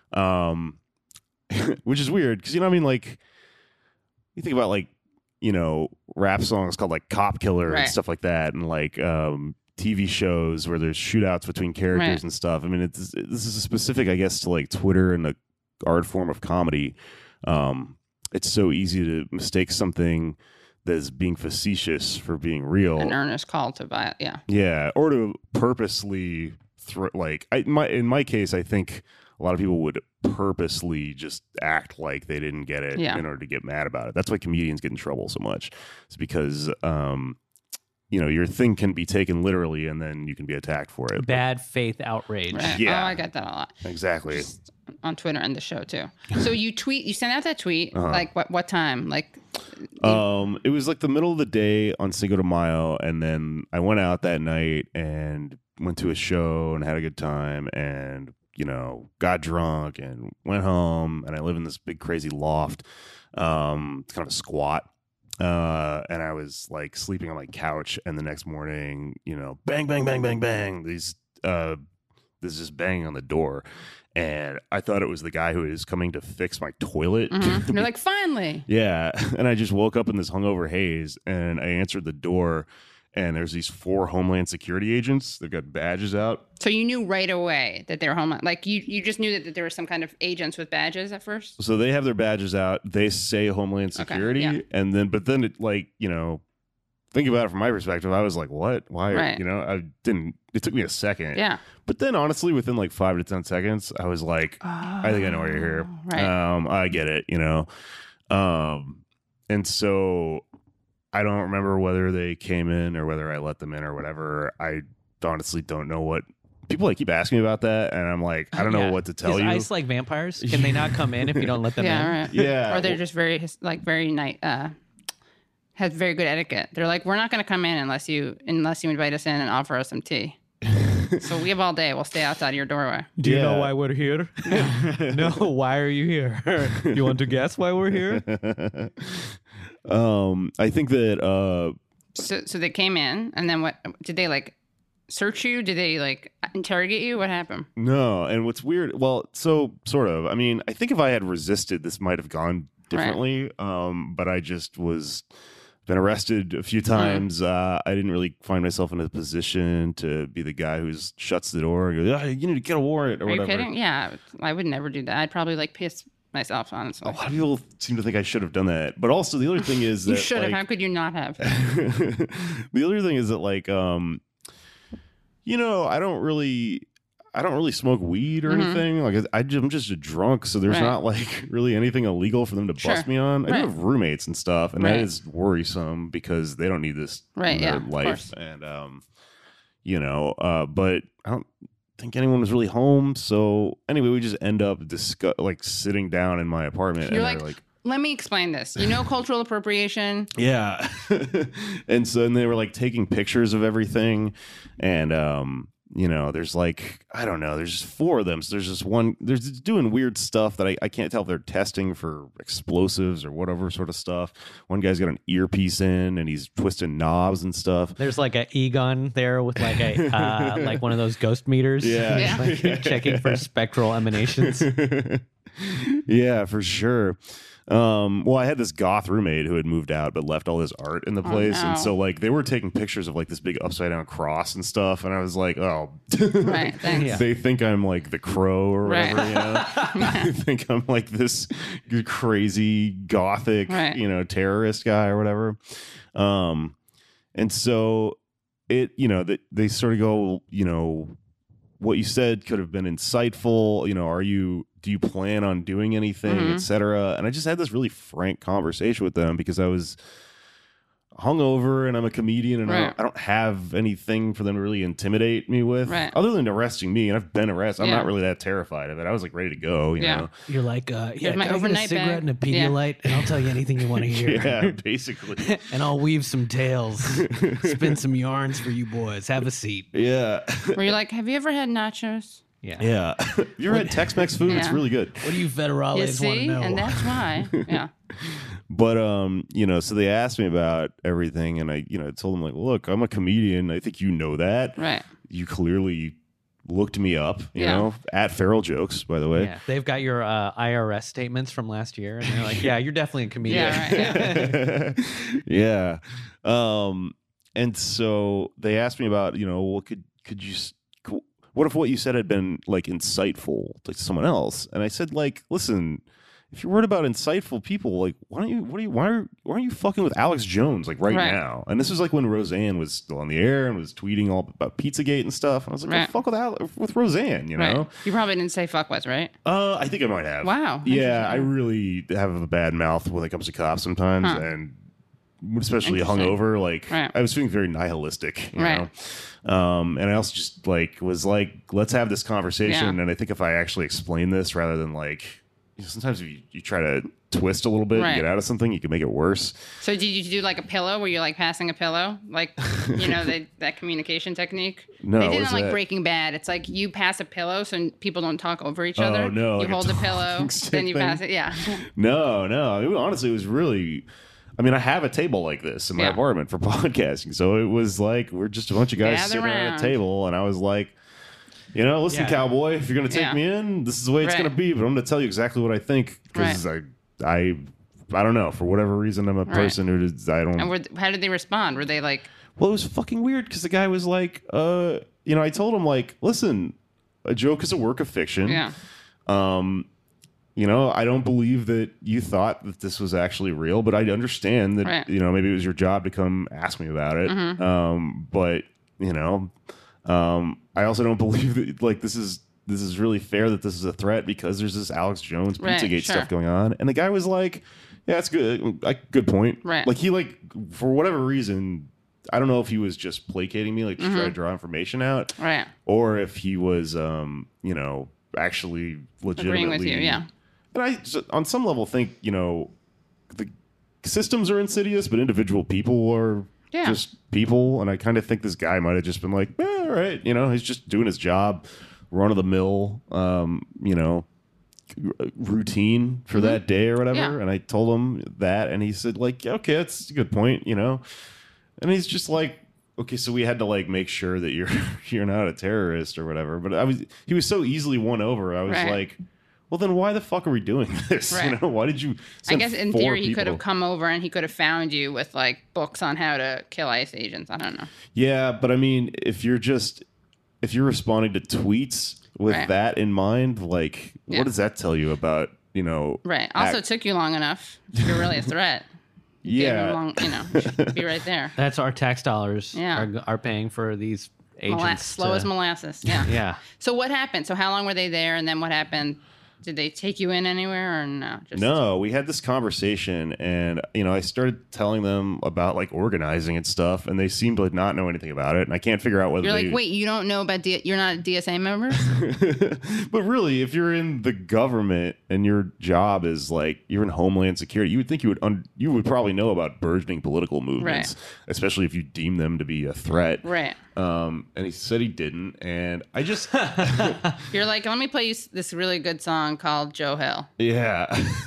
Um which is weird because you know what I mean, like you think about like, you know, rap songs called like Cop Killer Right. and stuff like that, and like um T V shows where there's shootouts between characters Right. and stuff. I mean, it's this is specific, I guess, to like Twitter and the art form of comedy. Um, it's so easy to mistake something that's being facetious for being real. An earnest call to buy it. Yeah. Yeah, or to purposely throw like I my in my case, I think a lot of people would purposely just act like they didn't get it Yeah. in order to get mad about it. That's why comedians get in trouble so much. It's because um, you know, your thing can be taken literally, and then you can be attacked for it. Bad faith outrage. Right. Yeah. Oh, I get that a lot. Exactly. Just on Twitter and the show too. So you tweet, you sent out that tweet, Uh-huh. like what what time? Like Um, it was like the middle of the day on Cinco de Mayo, and then I went out that night and went to a show and had a good time, and you know, got drunk and went home. And I live in this big crazy loft. Um, it's kind of a squat. Uh, and I was like sleeping on my couch, and the next morning, you know, bang, bang, bang, bang, bang. These uh, this is banging on the door, and I thought it was the guy who is coming to fix my toilet. mhm. You're like, finally. Yeah. And I just woke up in this hungover haze, and I answered the door, and there's these four Homeland Security agents. They've got badges out. So you knew right away that they were home. Like you, you just knew that, that there were some kind of agents with badges at first. So they have their badges out. They say Homeland Okay, Security. yeah. And then, but then it like, you know, think about it from my perspective. I was like, what? Why? Right. You know, I didn't, it took me a second. Yeah. But then honestly, within like five to ten seconds, I was like, I think I know why you're here. Right. Um, I get it, you know. Um, and so I don't remember whether they came in or whether I let them in or whatever. I honestly don't know what people like keep asking me about that, and I'm like, I don't know Yeah. what to tell Is you. ice like vampires? Can they not come in if you don't let them yeah. in? All right. Yeah. Or they're well- just very his- like very nice. Uh, has very good etiquette. They're like, we're not going to come in unless you unless you invite us in and offer us some tea. So we have all day. We'll stay outside of your doorway. Do you Yeah. know why we're here? No, why are you here? You want to guess why we're here? um, I think that uh, So so they came in, and then what? Did they like search you? Did they like interrogate you? What happened? no, and what's weird, well, so sort of. I mean, I think if I had resisted, this might have gone differently. Um, but I just was been arrested a few times. Uh, I didn't really find myself in a position to be the guy who shuts the door and goes, oh, you need to get a warrant or Are whatever. you kidding? Yeah, I would never do that. I'd probably like piss myself, honestly. A lot of people seem to think I should have done that. But also the other thing is that You should have. like, How could you not have? the other thing is that like um you know, I don't really I don't really smoke weed or Mhm. anything. Like I, I'm just a drunk, so there's Right. not like really anything illegal for them to Sure. bust me on. I Right. do have roommates and stuff, and Right. that is worrisome because they don't need this Right, in yeah, their of life. course. And um, you know, uh, but I don't think anyone was really home. So anyway, we just end up discuss like sitting down in my apartment, You're and like, they're like. Let me explain this. You know cultural appropriation? Yeah. And so and they were like taking pictures of everything. And, um, you know, there's like, I don't know, there's just four of them. So there's just one, there's just doing weird stuff that I, I can't tell if they're testing for explosives or whatever sort of stuff. One guy's got an earpiece in and he's twisting knobs and stuff. There's like a e-gun there with like a uh, like one of those ghost meters. Yeah. Yeah. Like checking for spectral emanations. Yeah, for sure. Um, well, I had this goth roommate who had moved out but left all his art in the Oh, place, no. and so like they were taking pictures of like this big upside down cross and stuff, and I was like, oh, Right, thanks. Yeah. they think I'm like the Crow or Right. whatever, you know? They think I'm like this crazy gothic, Right. you know, terrorist guy or whatever. Um, and so it, you know, that they sort of go, you know, what you said could have been insightful. You know, are you, do you plan on doing anything, Mhm. et cetera? And I just had this really frank conversation with them because I was hungover and I'm a comedian and I, Right. don't, I don't have anything for them to really intimidate me with Right. other than arresting me. And I've been arrested. I'm Yeah. not really that terrified of it. I was like ready to go, you Yeah. know? You're like, uh, yeah, Here's my can I get a overnight cigarette bag? and a Yeah. Pedialyte, and I'll tell you anything you want to hear. Yeah, basically. And I'll weave some tales, spin some yarns for you boys. Have a seat. Yeah. Were you like, have you ever had nachos? Yeah. Yeah. You ever had Tex-Mex food? It's Yeah. really good. What do you You federales want to see? know? And that's why. Yeah. But um, you know, so they asked me about everything, and I, you know, told them like, look, I'm a comedian. I think you know that. Right. You clearly looked me up, you Yeah. know, at Feral Jokes, by the way. Yeah, they've got your uh, I R S statements from last year, and they're like, "Yeah, you're definitely a comedian." Yeah, right. Yeah. Um, and so they asked me about, you know, well, could could you, s- co- what if what you said had been like insightful to someone else? And I said, like, listen, if you're worried about insightful people, like, why don't you, what are you, why are, why aren't you fucking with Alex Jones like right, Right. now? And this was like when Roseanne was still on the air and was tweeting all about Pizzagate and stuff. And I was like, Right. well, fuck with Al- with Roseanne, you know? Right. You probably didn't say fuck with, right? Uh, I think I might have. Wow. Yeah, I Interesting. really have a bad mouth when it comes to cops sometimes, Huh. and especially Interesting. hungover. Like, Right. I was feeling very nihilistic, you Right. know. Um, and I also just like was like, let's have this conversation. Yeah. And I think if I actually explain this rather than like, you know, sometimes if you, you try to twist a little bit Right. and get out of something, you can make it worse. So did you do like a pillow where you're like passing a pillow? Like, you know, they, that communication technique? No, They did it what's on like that? Breaking Bad. It's like you pass a pillow so people don't talk over each Oh, other. no, You like a hold the talking pillow, stick then you thing? pass it. Yeah. No, no. It, was- honestly, it was really. I mean, I have a table like this in my Yeah. apartment for podcasting, so it was like we're just a bunch of guys Gather sitting around around. a table, and I was like, you know, listen, Yeah. cowboy, if you're gonna take Yeah. me in, this is the way it's Right. gonna be. But I'm gonna tell you exactly what I think because I, I, I don't know. For whatever reason, I'm a Right. person who does, I don't. And were, how did they respond? Were they like, Well, it was fucking weird because the guy was like, uh, you know, I told him like, listen, a joke is a work of fiction. yeah, Um, you know, I don't believe that you thought that this was actually real, but I understand that, Right. you know, maybe it was your job to come ask me about it. Mm-hmm. Um, but, you know, um, I also don't believe that, like, this is, this is really fair that this is a threat because there's this Alex Jones Right, Pizzagate sure. stuff going on. And the guy was like, yeah, that's good. Like, good point. Right. Like, he, like, for whatever reason, I don't know if he was just placating me, like, to Mm-hmm. try to draw information out, right. or if he was, um, you know, actually legitimately Agreeing with you, yeah. And I, just, on some level, think you know, the systems are insidious, but individual people are Yeah. just people. And I kind of think this guy might have just been like, eh, all right, you know, he's just doing his job, run of the mill, um, you know, r- routine for that day or whatever. Mm-hmm. Yeah. And I told him that, and he said like, yeah, okay, that's a good point, you know. And he's just like, okay, so we had to like make sure that you're you're not a terrorist or whatever. But I was he was so easily won over. I was Right. like, well, then why the fuck are we doing this? Right. You know, why did you? I guess in four theory he people? could have come over and he could have found you with like books on how to kill ICE agents. I don't know. Yeah, but I mean, if you're just if you're responding to tweets with Right. that in mind, like, Yeah. what does that tell you about, you know? Right. Also, act- it took you long enough. You're really a threat. You gave him yeah. long, you know, you should be right there. That's our tax dollars Yeah. are, are paying for these agents. Mola- slow to- as molasses. Yeah. Yeah. So what happened? So how long were they there, and then what happened? Did they take you in anywhere or no? Just No, we had this conversation, and you know, I started telling them about like organizing and stuff, and they seemed to not know anything about it. And I can't figure out whether You're they... like, wait, you don't know about D- you're not D S A members? But really, if you're in the government and your job is like you're in Homeland Security, you would think you would un- you would probably know about burgeoning political movements, especially if you deem them to be a threat. Right. Um, and he said he didn't, and I just You're like, let me play you s- this really good song called Joe Hill. yeah.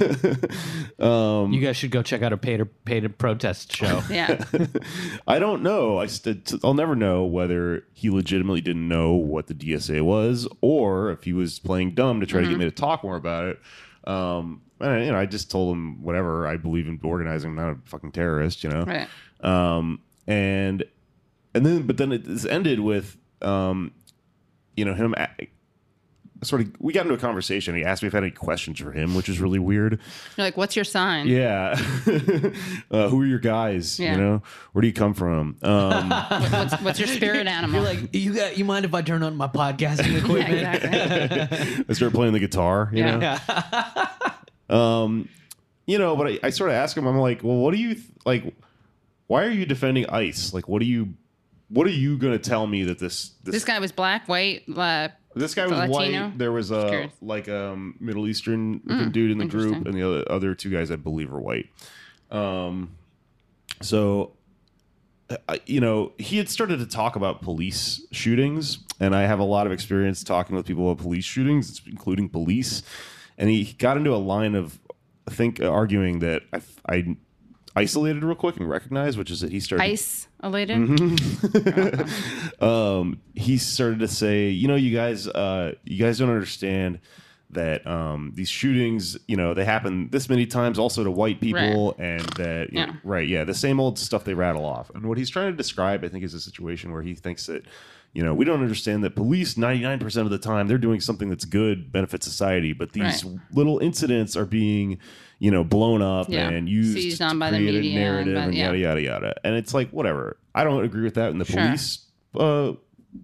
um, You guys should go check out a paid paid protest show. Yeah. I don't know. I st- I'll never know whether he legitimately didn't know what the D S A was, or if he was playing dumb to try to get me to talk more about it. Um, and, you know, I just told him whatever. I believe in organizing. I'm not a fucking terrorist, you know. Right. Um, and and then, but then it this ended with, um, you know, him. A- Sort of, we got into a conversation. He asked me if I had any questions for him, which is really weird. You're like, what's your sign? Yeah. uh, who are your guys? Yeah. You know, where do you come from? Um, What- What's, what's your spirit animal? You're like, you got, you mind if I turn on my podcasting yeah, equipment? exactly. I start playing the guitar, you Yeah. know? Yeah. Um, you know, but I, I sort of ask him, I'm like, well, what do you, th- like, why are you defending ICE? Like, what do you, what are you going to tell me that this, this, This guy was black, white, uh, this guy was Latino? white. There was Just a, curious. like, um, Middle Eastern looking dude in the group, interesting. and the other, other two guys, I believe, are white. Um, so, I, you know, he had started to talk about police shootings, and I have a lot of experience talking with people about police shootings, including police. And he got into a line of, I think, arguing that I, I isolated real quick and recognized, which is that he started. ice elated. Mm-hmm. um, he started to say, you know, you guys, uh, you guys don't understand that um, these shootings, you know, they happen this many times also to white people, and that, you Yeah. know, right, yeah, the same old stuff they rattle off. And what he's trying to describe, I think, is a situation where he thinks that, you know, we don't understand that police ninety-nine percent of the time they're doing something that's good, benefits society, but these Right. little incidents are being, you know, blown up Yeah. and used Seized to on by the create media a narrative and by- and yeah. yada yada yada. And it's like, whatever. I don't agree with that in the Sure. police uh,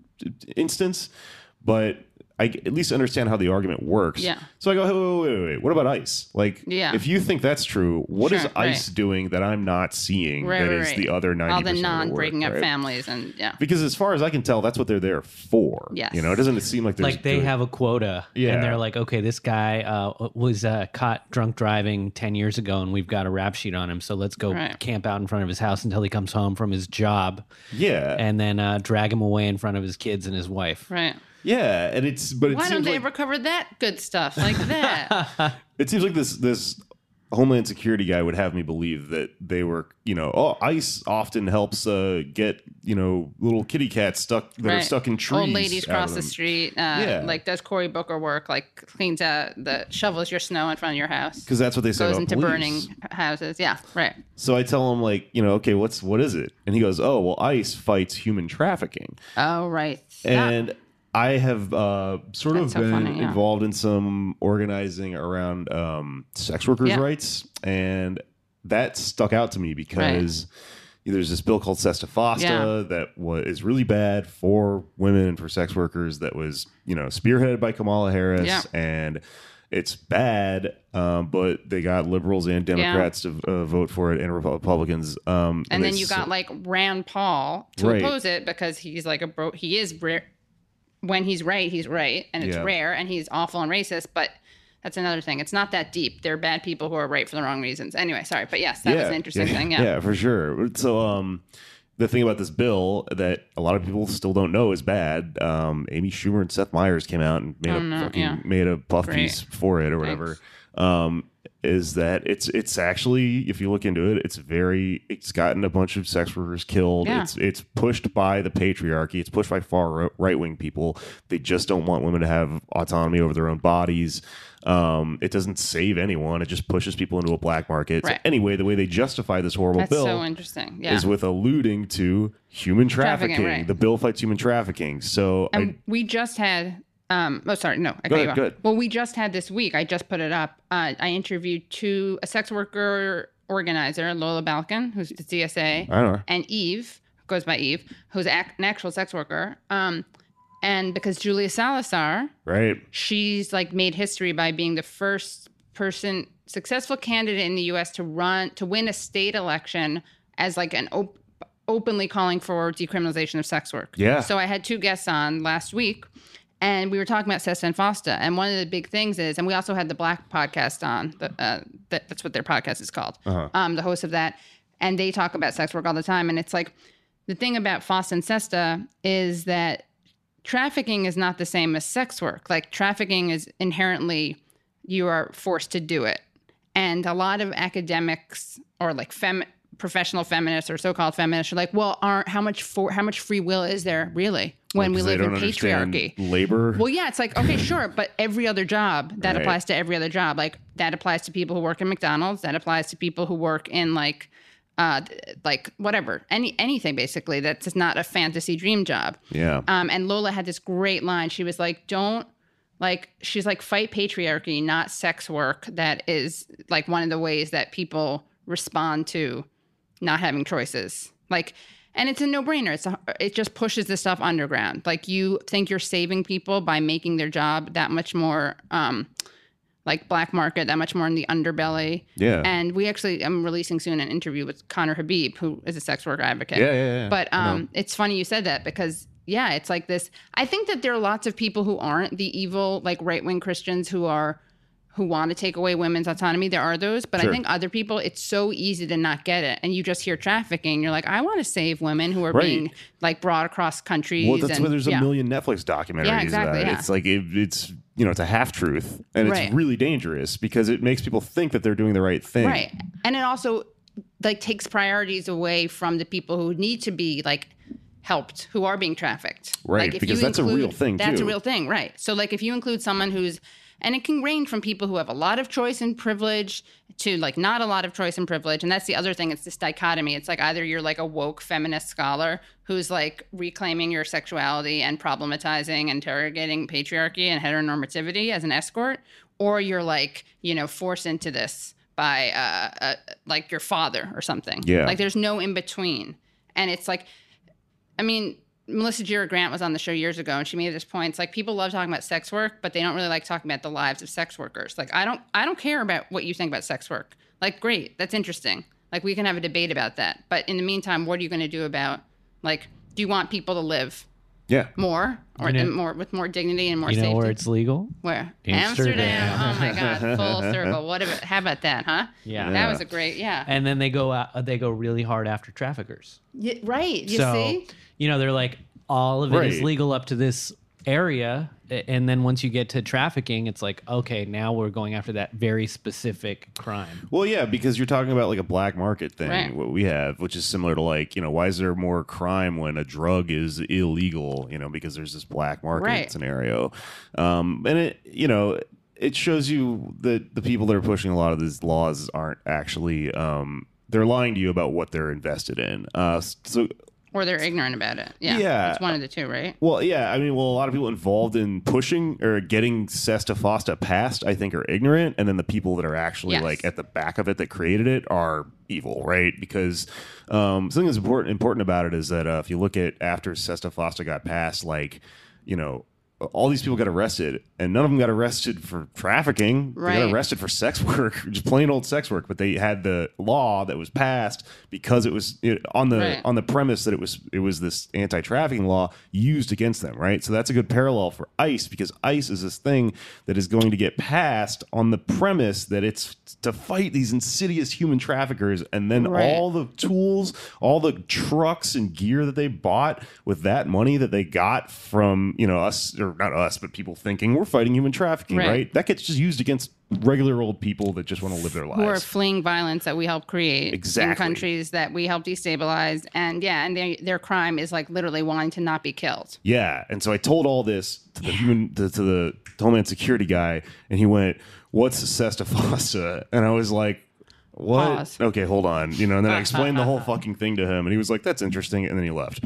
instance, but I at least understand how the argument works. Yeah. So I go, hey, wait, wait, wait, wait. What about ICE? Like, Yeah. if you think that's true, what is Sure, ICE right. doing that I'm not seeing Right, that right, is right. the other ninety All percent the non-breaking of up the work, right? families and yeah. Because as far as I can tell, that's what they're there for. Yes. You know, it doesn't seem like there's Like they doing- have a quota, Yeah. and they're like, okay, this guy uh, was uh, caught drunk driving ten years ago, and we've got a rap sheet on him, so let's go Right. camp out in front of his house until he comes home from his job, Yeah. and then uh, drag him away in front of his kids and his wife. Right. yeah. And it's, but it Why don't seems they like, ever cover that good stuff like that? it seems like this, this Homeland Security guy would have me believe that they were, you know, oh, ICE often helps uh, get, you know, little kitty cats stuck that are Right. stuck in trees. Old ladies out of cross the them. street. Uh, Yeah. Like does Cory Booker work? Like cleans out the shovels your snow in front of your house. Because that's what they say Goes about into police. burning houses. Yeah. Right. So I tell him, like, you know, okay, what's what is it? And he goes, oh, well, ICE fights human trafficking. Oh right. Yeah. And I have uh, sort That's of so been funny, yeah. involved in some organizing around um, sex workers' Yeah. rights, and that stuck out to me because there's this bill called Sesta Fosta Yeah. that was is really bad for women and for sex workers. That was, you know, spearheaded by Kamala Harris, Yeah. and it's bad. Um, but they got liberals and Democrats to uh, vote for it, and Republicans. Um, and then they you s- got like Rand Paul to Right. oppose it because he's like a bro. He is rare. When he's right, he's right, and it's Yeah. rare, and he's awful and racist. But that's another thing. It's not that deep. They're bad people who are right for the wrong reasons. Anyway, sorry, but yes, that was an interesting yeah, thing. Yeah. yeah, for sure. So, um, the thing about this bill that a lot of people still don't know is bad. Um, Amy Schumer and Seth Meyers came out and made Oh, a no, fucking yeah. made a puff Great. piece for it or whatever. um, is that it's it's actually, if you look into it, it's very it's gotten a bunch of sex workers killed. Yeah. It's it's pushed by the patriarchy. It's pushed by far right wing people. They just don't want women to have autonomy over their own bodies. Um, it doesn't save anyone. It just pushes people into a black market. Right. So anyway, the way they justify this horrible That's bill so interesting. Yeah. is with alluding to human trafficking. Trafficking, right. The bill fights human trafficking. So And I, we just had, um, oh, sorry, no, I Go cut you ahead, off. go ahead. Well, we just had this week, I just put it up. Uh, I interviewed two, a sex worker organizer, Lola Balkan, who's the C S A, I don't know. and Eve, who goes by Eve, who's ac- an actual sex worker. Um, and because Julia Salazar, Right. she's like made history by being the first person, successful candidate in the U S to run, to win a state election as like an op- openly calling for decriminalization of sex work. Yeah. So I had two guests on last week, and we were talking about Sesta and Fosta. And one of the big things is, and we also had the Black podcast on, the, uh, that, that's what their podcast is called, Uh-huh. um, the host of that. And they talk about sex work all the time. And it's like, the thing about Fosta and Sesta is that trafficking is not the same as sex work. Like trafficking is inherently, you are forced to do it. And a lot of academics or like fem- professional feminists or so-called feminists are like, well, aren't how much for how much free will is there really when we Because they live in don't understand patriarchy? labor. Well, yeah, it's like, okay, sure, but every other job, that Right. applies to every other job. Like that applies to people who work in McDonald's, that applies to people who work in like uh like whatever, any anything basically that's just not a fantasy dream job. Yeah. Um, and Lola had this great line. She was like, don't, like, she's like, fight patriarchy, not sex work. That is like one of the ways that people respond to not having choices. Like, and it's a no brainer. It's a, it just pushes this stuff underground. Like you think you're saving people by making their job that much more, um, like black market, that much more in the underbelly. Yeah. And we actually, I'm releasing soon an interview with Connor Habib, who is a sex worker advocate. Yeah, yeah, yeah. But I know. um, it's funny you said that because, yeah, it's like this. I think that there are lots of people who aren't the evil, like right-wing Christians who are, who want to take away women's autonomy. There are those. But Sure. I think other people, it's so easy to not get it. And you just hear trafficking. You're like, I want to save women who are Right. being like brought across countries. Well, that's and, why there's a yeah. million Netflix documentaries Yeah, exactly, about it. yeah. It's like it, it's you know it's a half truth, and Right. it's really dangerous because it makes people think that they're doing the right thing. Right. And it also like takes priorities away from the people who need to be like helped, who are being trafficked. Right, Like, if because you that's a include- real thing, That's too. a real thing, right. So like if you include someone who's, and it can range from people who have a lot of choice and privilege to like not a lot of choice and privilege. And that's the other thing. It's this dichotomy. It's like either you're like a woke feminist scholar who's like reclaiming your sexuality and problematizing, interrogating patriarchy and heteronormativity as an escort, or you're like, you know, forced into this by uh, uh like your father or something. Yeah. Like there's no in between. And it's like, I mean, Melissa Gira Grant was on the show years ago, and she made this point. It's like people love talking about sex work, but they don't really like talking about the lives of sex workers. Like I don't, I don't care about what you think about sex work. Like, great, that's interesting. Like we can have a debate about that. But in the meantime, what are you going to do about, like, do you want people to live Yeah. more or You know- and more with more dignity and more You know safety? where it's legal? Where? Amsterdam. Oh my God, full circle. What about? How about that, huh? Yeah. That was a great, yeah. And then they go out, they go really hard after traffickers. Yeah, right. You so, see? you know, they're like, all of it is Right. legal up to this area. a- And then once you get to trafficking, it's like, okay, now we're going after that very specific crime. Well, yeah, because you're talking about like a black market thing, Right. what we have, which is similar to like, you know, why is there more crime when a drug is illegal? You know, because there's this black market Right. scenario. Um, and it, you know, it shows you that the people that are pushing a lot of these laws aren't actually, um, they're lying to you about what they're invested in. Uh, so, Or they're ignorant about it. Yeah. Yeah. It's one of the two, right? Well, yeah, I mean, well, a lot of people involved in pushing or getting Sesta Fosta passed, I think, are ignorant, and then the people that are actually Yes. like at the back of it that created it are evil, right? Because um, something that's important important about it is that uh, if you look at after Sesta Fosta got passed, like you know. All these people got arrested, and none of them got arrested for trafficking. They Right. got arrested for sex work, just plain old sex work. But they had the law that was passed because it was you know, on the Right. on the premise that it was it was this anti-trafficking law used against them, right? So that's a good parallel for ICE because ICE is this thing that is going to get passed on the premise that it's to fight these insidious human traffickers, and then Right. all the tools, all the trucks and gear that they bought with that money that they got from you know us or or not us, but people thinking we're fighting human trafficking, right? Right. That gets just used against regular old people that just want to live their lives. Who are fleeing violence that we help create Exactly. in countries that we help destabilize. And yeah, and they, their crime is like literally wanting to not be killed. Yeah. And so I told all this to the human, to, to the Homeland Security guy, and he went, "What's Sesta Fossa?" And I was like, "What?" Pause. Okay, hold on. You know, and then I explained the whole fucking thing to him, and he was like, "That's interesting," and then he left.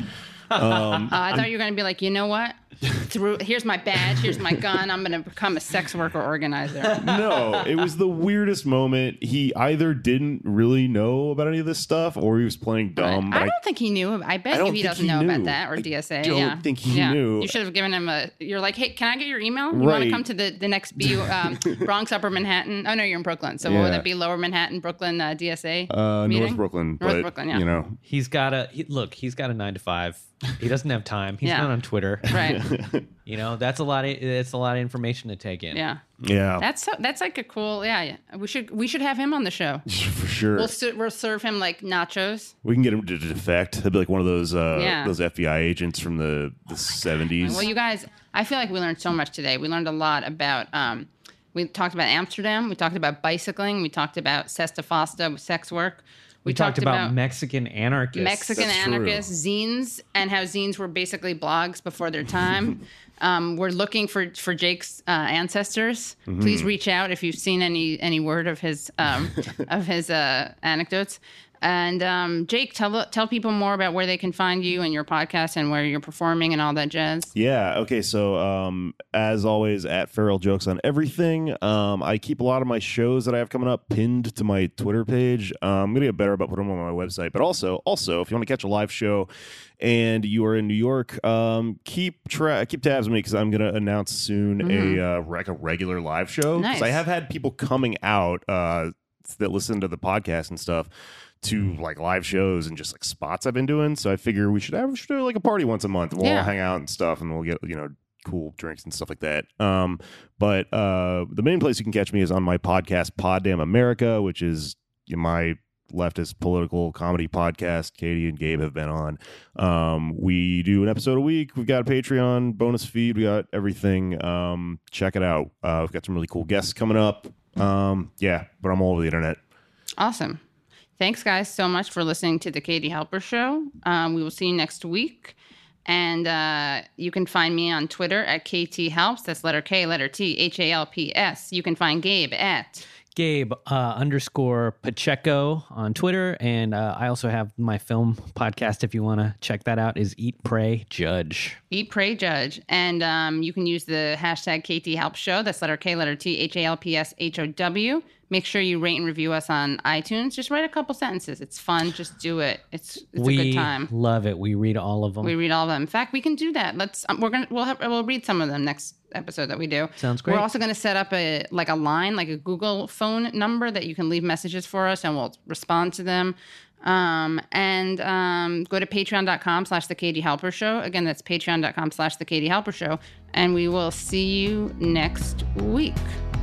Um, Uh, I thought you were going to be like, you know what? Through here's my badge, here's my gun. I'm going to become a sex worker organizer. no, it was the weirdest moment. He either didn't really know about any of this stuff, or he was playing dumb. Right. I but don't think he knew. I bet I you don't he think doesn't he know about knew. that or I D S A. don't yeah. think he yeah. knew. You should have given him a. You're like, hey, can I get your email? You want Right. to come to the, the next B um, Bronx, Upper Manhattan? Oh no, you're in Brooklyn. So what Yeah. would that be? Lower Manhattan, Brooklyn, uh, D S A. uh, meeting? North Brooklyn, North but Brooklyn, yeah. you know, He's got a he, look. He's got a nine to five. He doesn't have time. He's Yeah. not on Twitter. Right. You know, that's a lot of it's a lot of information to take in. Yeah. yeah, That's so, that's like a cool. Yeah, yeah. We should we should have him on the show. for sure. We'll ser- we'll serve him like nachos. We can get him to defect. He'll be like one of those uh, Yeah. those F B I agents from the the seventies. Well, you guys, I feel like we learned so much today. We learned a lot about. Um, we talked about Amsterdam. We talked about bicycling. We talked about Sesta Fossa, sex work. We, talked, about, Mexican anarchists. Mexican That's true. anarchists, zines, and how zines were basically blogs before their time. um, we're looking for for Jake's uh, ancestors. Mm-hmm. Please reach out if you've seen any any word of his um, of his uh, anecdotes. And um, Jake, tell tell people more about where they can find you and your podcast and where you're performing and all that jazz. Yeah. Okay. So, um, as always, at Feral Jokes on everything. Um, I keep a lot of my shows that I have coming up pinned to my Twitter page. Um, I'm gonna get better about putting them on my website. But also, also, if you want to catch a live show and you are in New York, um, keep tra- keep tabs with me because I'm gonna announce soon Mhm. a uh, like a regular live show. Because Nice. I have had people coming out uh, that listen to the podcast and stuff to like live shows and just like spots I've been doing. So I figure we should have we should do like a party once a month. We'll Yeah. all hang out and stuff, and we'll get you know cool drinks and stuff like that. Um, but uh, the main place you can catch me is on my podcast, Pod Damn America, which is you know, my leftist political comedy podcast. Katie and Gabe have been on. Um, we do an episode a week. We've got a Patreon bonus feed. We got everything. Um, check it out. Uh, we've got some really cool guests coming up. Um, yeah, but I'm all over the internet. Awesome. Thanks, guys, so much for listening to the Katie Halper Show. Um, we will see you next week. And uh, you can find me on Twitter at K T Helps. That's letter K, letter T, H A L P S. You can find Gabe at... Gabe uh, underscore Pacheco on Twitter. And uh, I also have my film podcast, if you want to check that out, is Eat, Pray, Judge. Eat, Pray, Judge. And um, you can use the hashtag K T Help Show. That's letter K, letter T, H A L P S, H O W. Make sure you rate and review us on iTunes. Just write a couple sentences. It's fun. Just do it. It's it's we a good time. love it. We read all of them. We read all of them. In fact, we can do that. Let's. Um, we're gonna. We'll have. We'll read some of them next episode that we do. Sounds great. We're also going to set up a like a line, like a Google phone number that you can leave messages for us, and we'll respond to them. Um, and um, go to patreon.com slash the Katie Halper Show. Again, that's patreon.com slash the Katie Halper Show. And we will see you next week.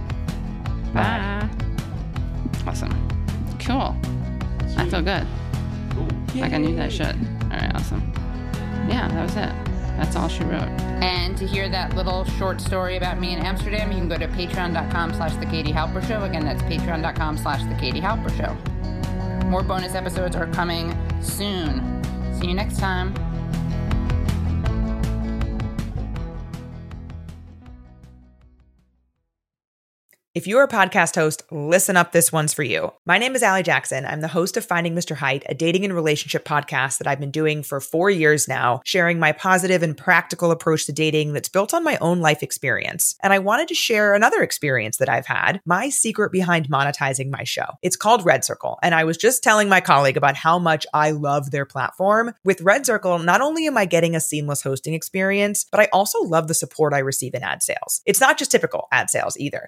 Bye. Awesome. Cool. I feel good. Like I knew that shit. All right, awesome. Yeah, that was it. That's all she wrote. And to hear that little short story about me in Amsterdam, you can go to patreon.com slash the Katie Halper Show. Again, that's patreon.com slash the Katie Halper Show. More bonus episodes are coming soon. See you next time. If you're a podcast host, listen up. This one's for you. My name is Allie Jackson. I'm the host of Finding Mister Height, a dating and relationship podcast that I've been doing for four years now, sharing my positive and practical approach to dating that's built on my own life experience. And I wanted to share another experience that I've had, my secret behind monetizing my show. It's called Red Circle. And I was just telling my colleague about how much I love their platform. With Red Circle, not only am I getting a seamless hosting experience, but I also love the support I receive in ad sales. It's not just typical ad sales either. It's targeted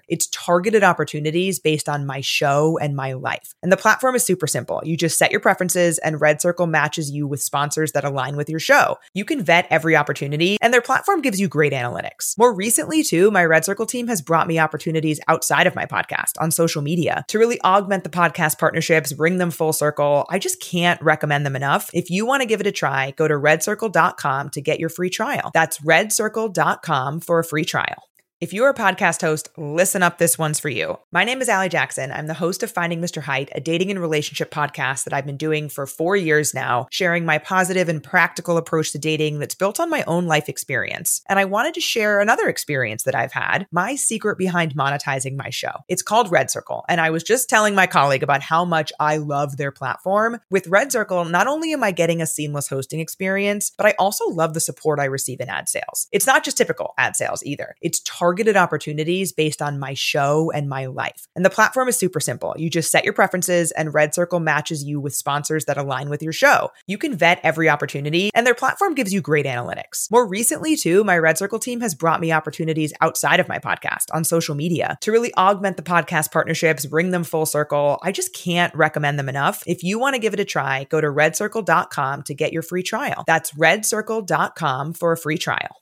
targeted opportunities based on my show and my life. And the platform is super simple. You just set your preferences and Red Circle matches you with sponsors that align with your show. You can vet every opportunity and their platform gives you great analytics. More recently too, my Red Circle team has brought me opportunities outside of my podcast on social media to really augment the podcast partnerships, bring them full circle. I just can't recommend them enough. If you want to give it a try, go to red circle dot com to get your free trial. That's red circle dot com for a free trial. If you're a podcast host, listen up, this one's for you. My name is Allie Jackson. I'm the host of Finding Mister Height, a dating and relationship podcast that I've been doing for four years now, sharing my positive and practical approach to dating that's built on my own life experience. And I wanted to share another experience that I've had, my secret behind monetizing my show. It's called Red Circle, and I was just telling my colleague about how much I love their platform. With Red Circle, not only am I getting a seamless hosting experience, but I also love the support I receive in ad sales. It's not just typical ad sales either. It's targeted targeted opportunities based on my show and my life. And the platform is super simple. You just set your preferences and Red Circle matches you with sponsors that align with your show. You can vet every opportunity and their platform gives you great analytics. More recently too, my Red Circle team has brought me opportunities outside of my podcast on social media to really augment the podcast partnerships, bring them full circle. I just can't recommend them enough. If you want to give it a try, go to red circle dot com to get your free trial. That's red circle dot com for a free trial.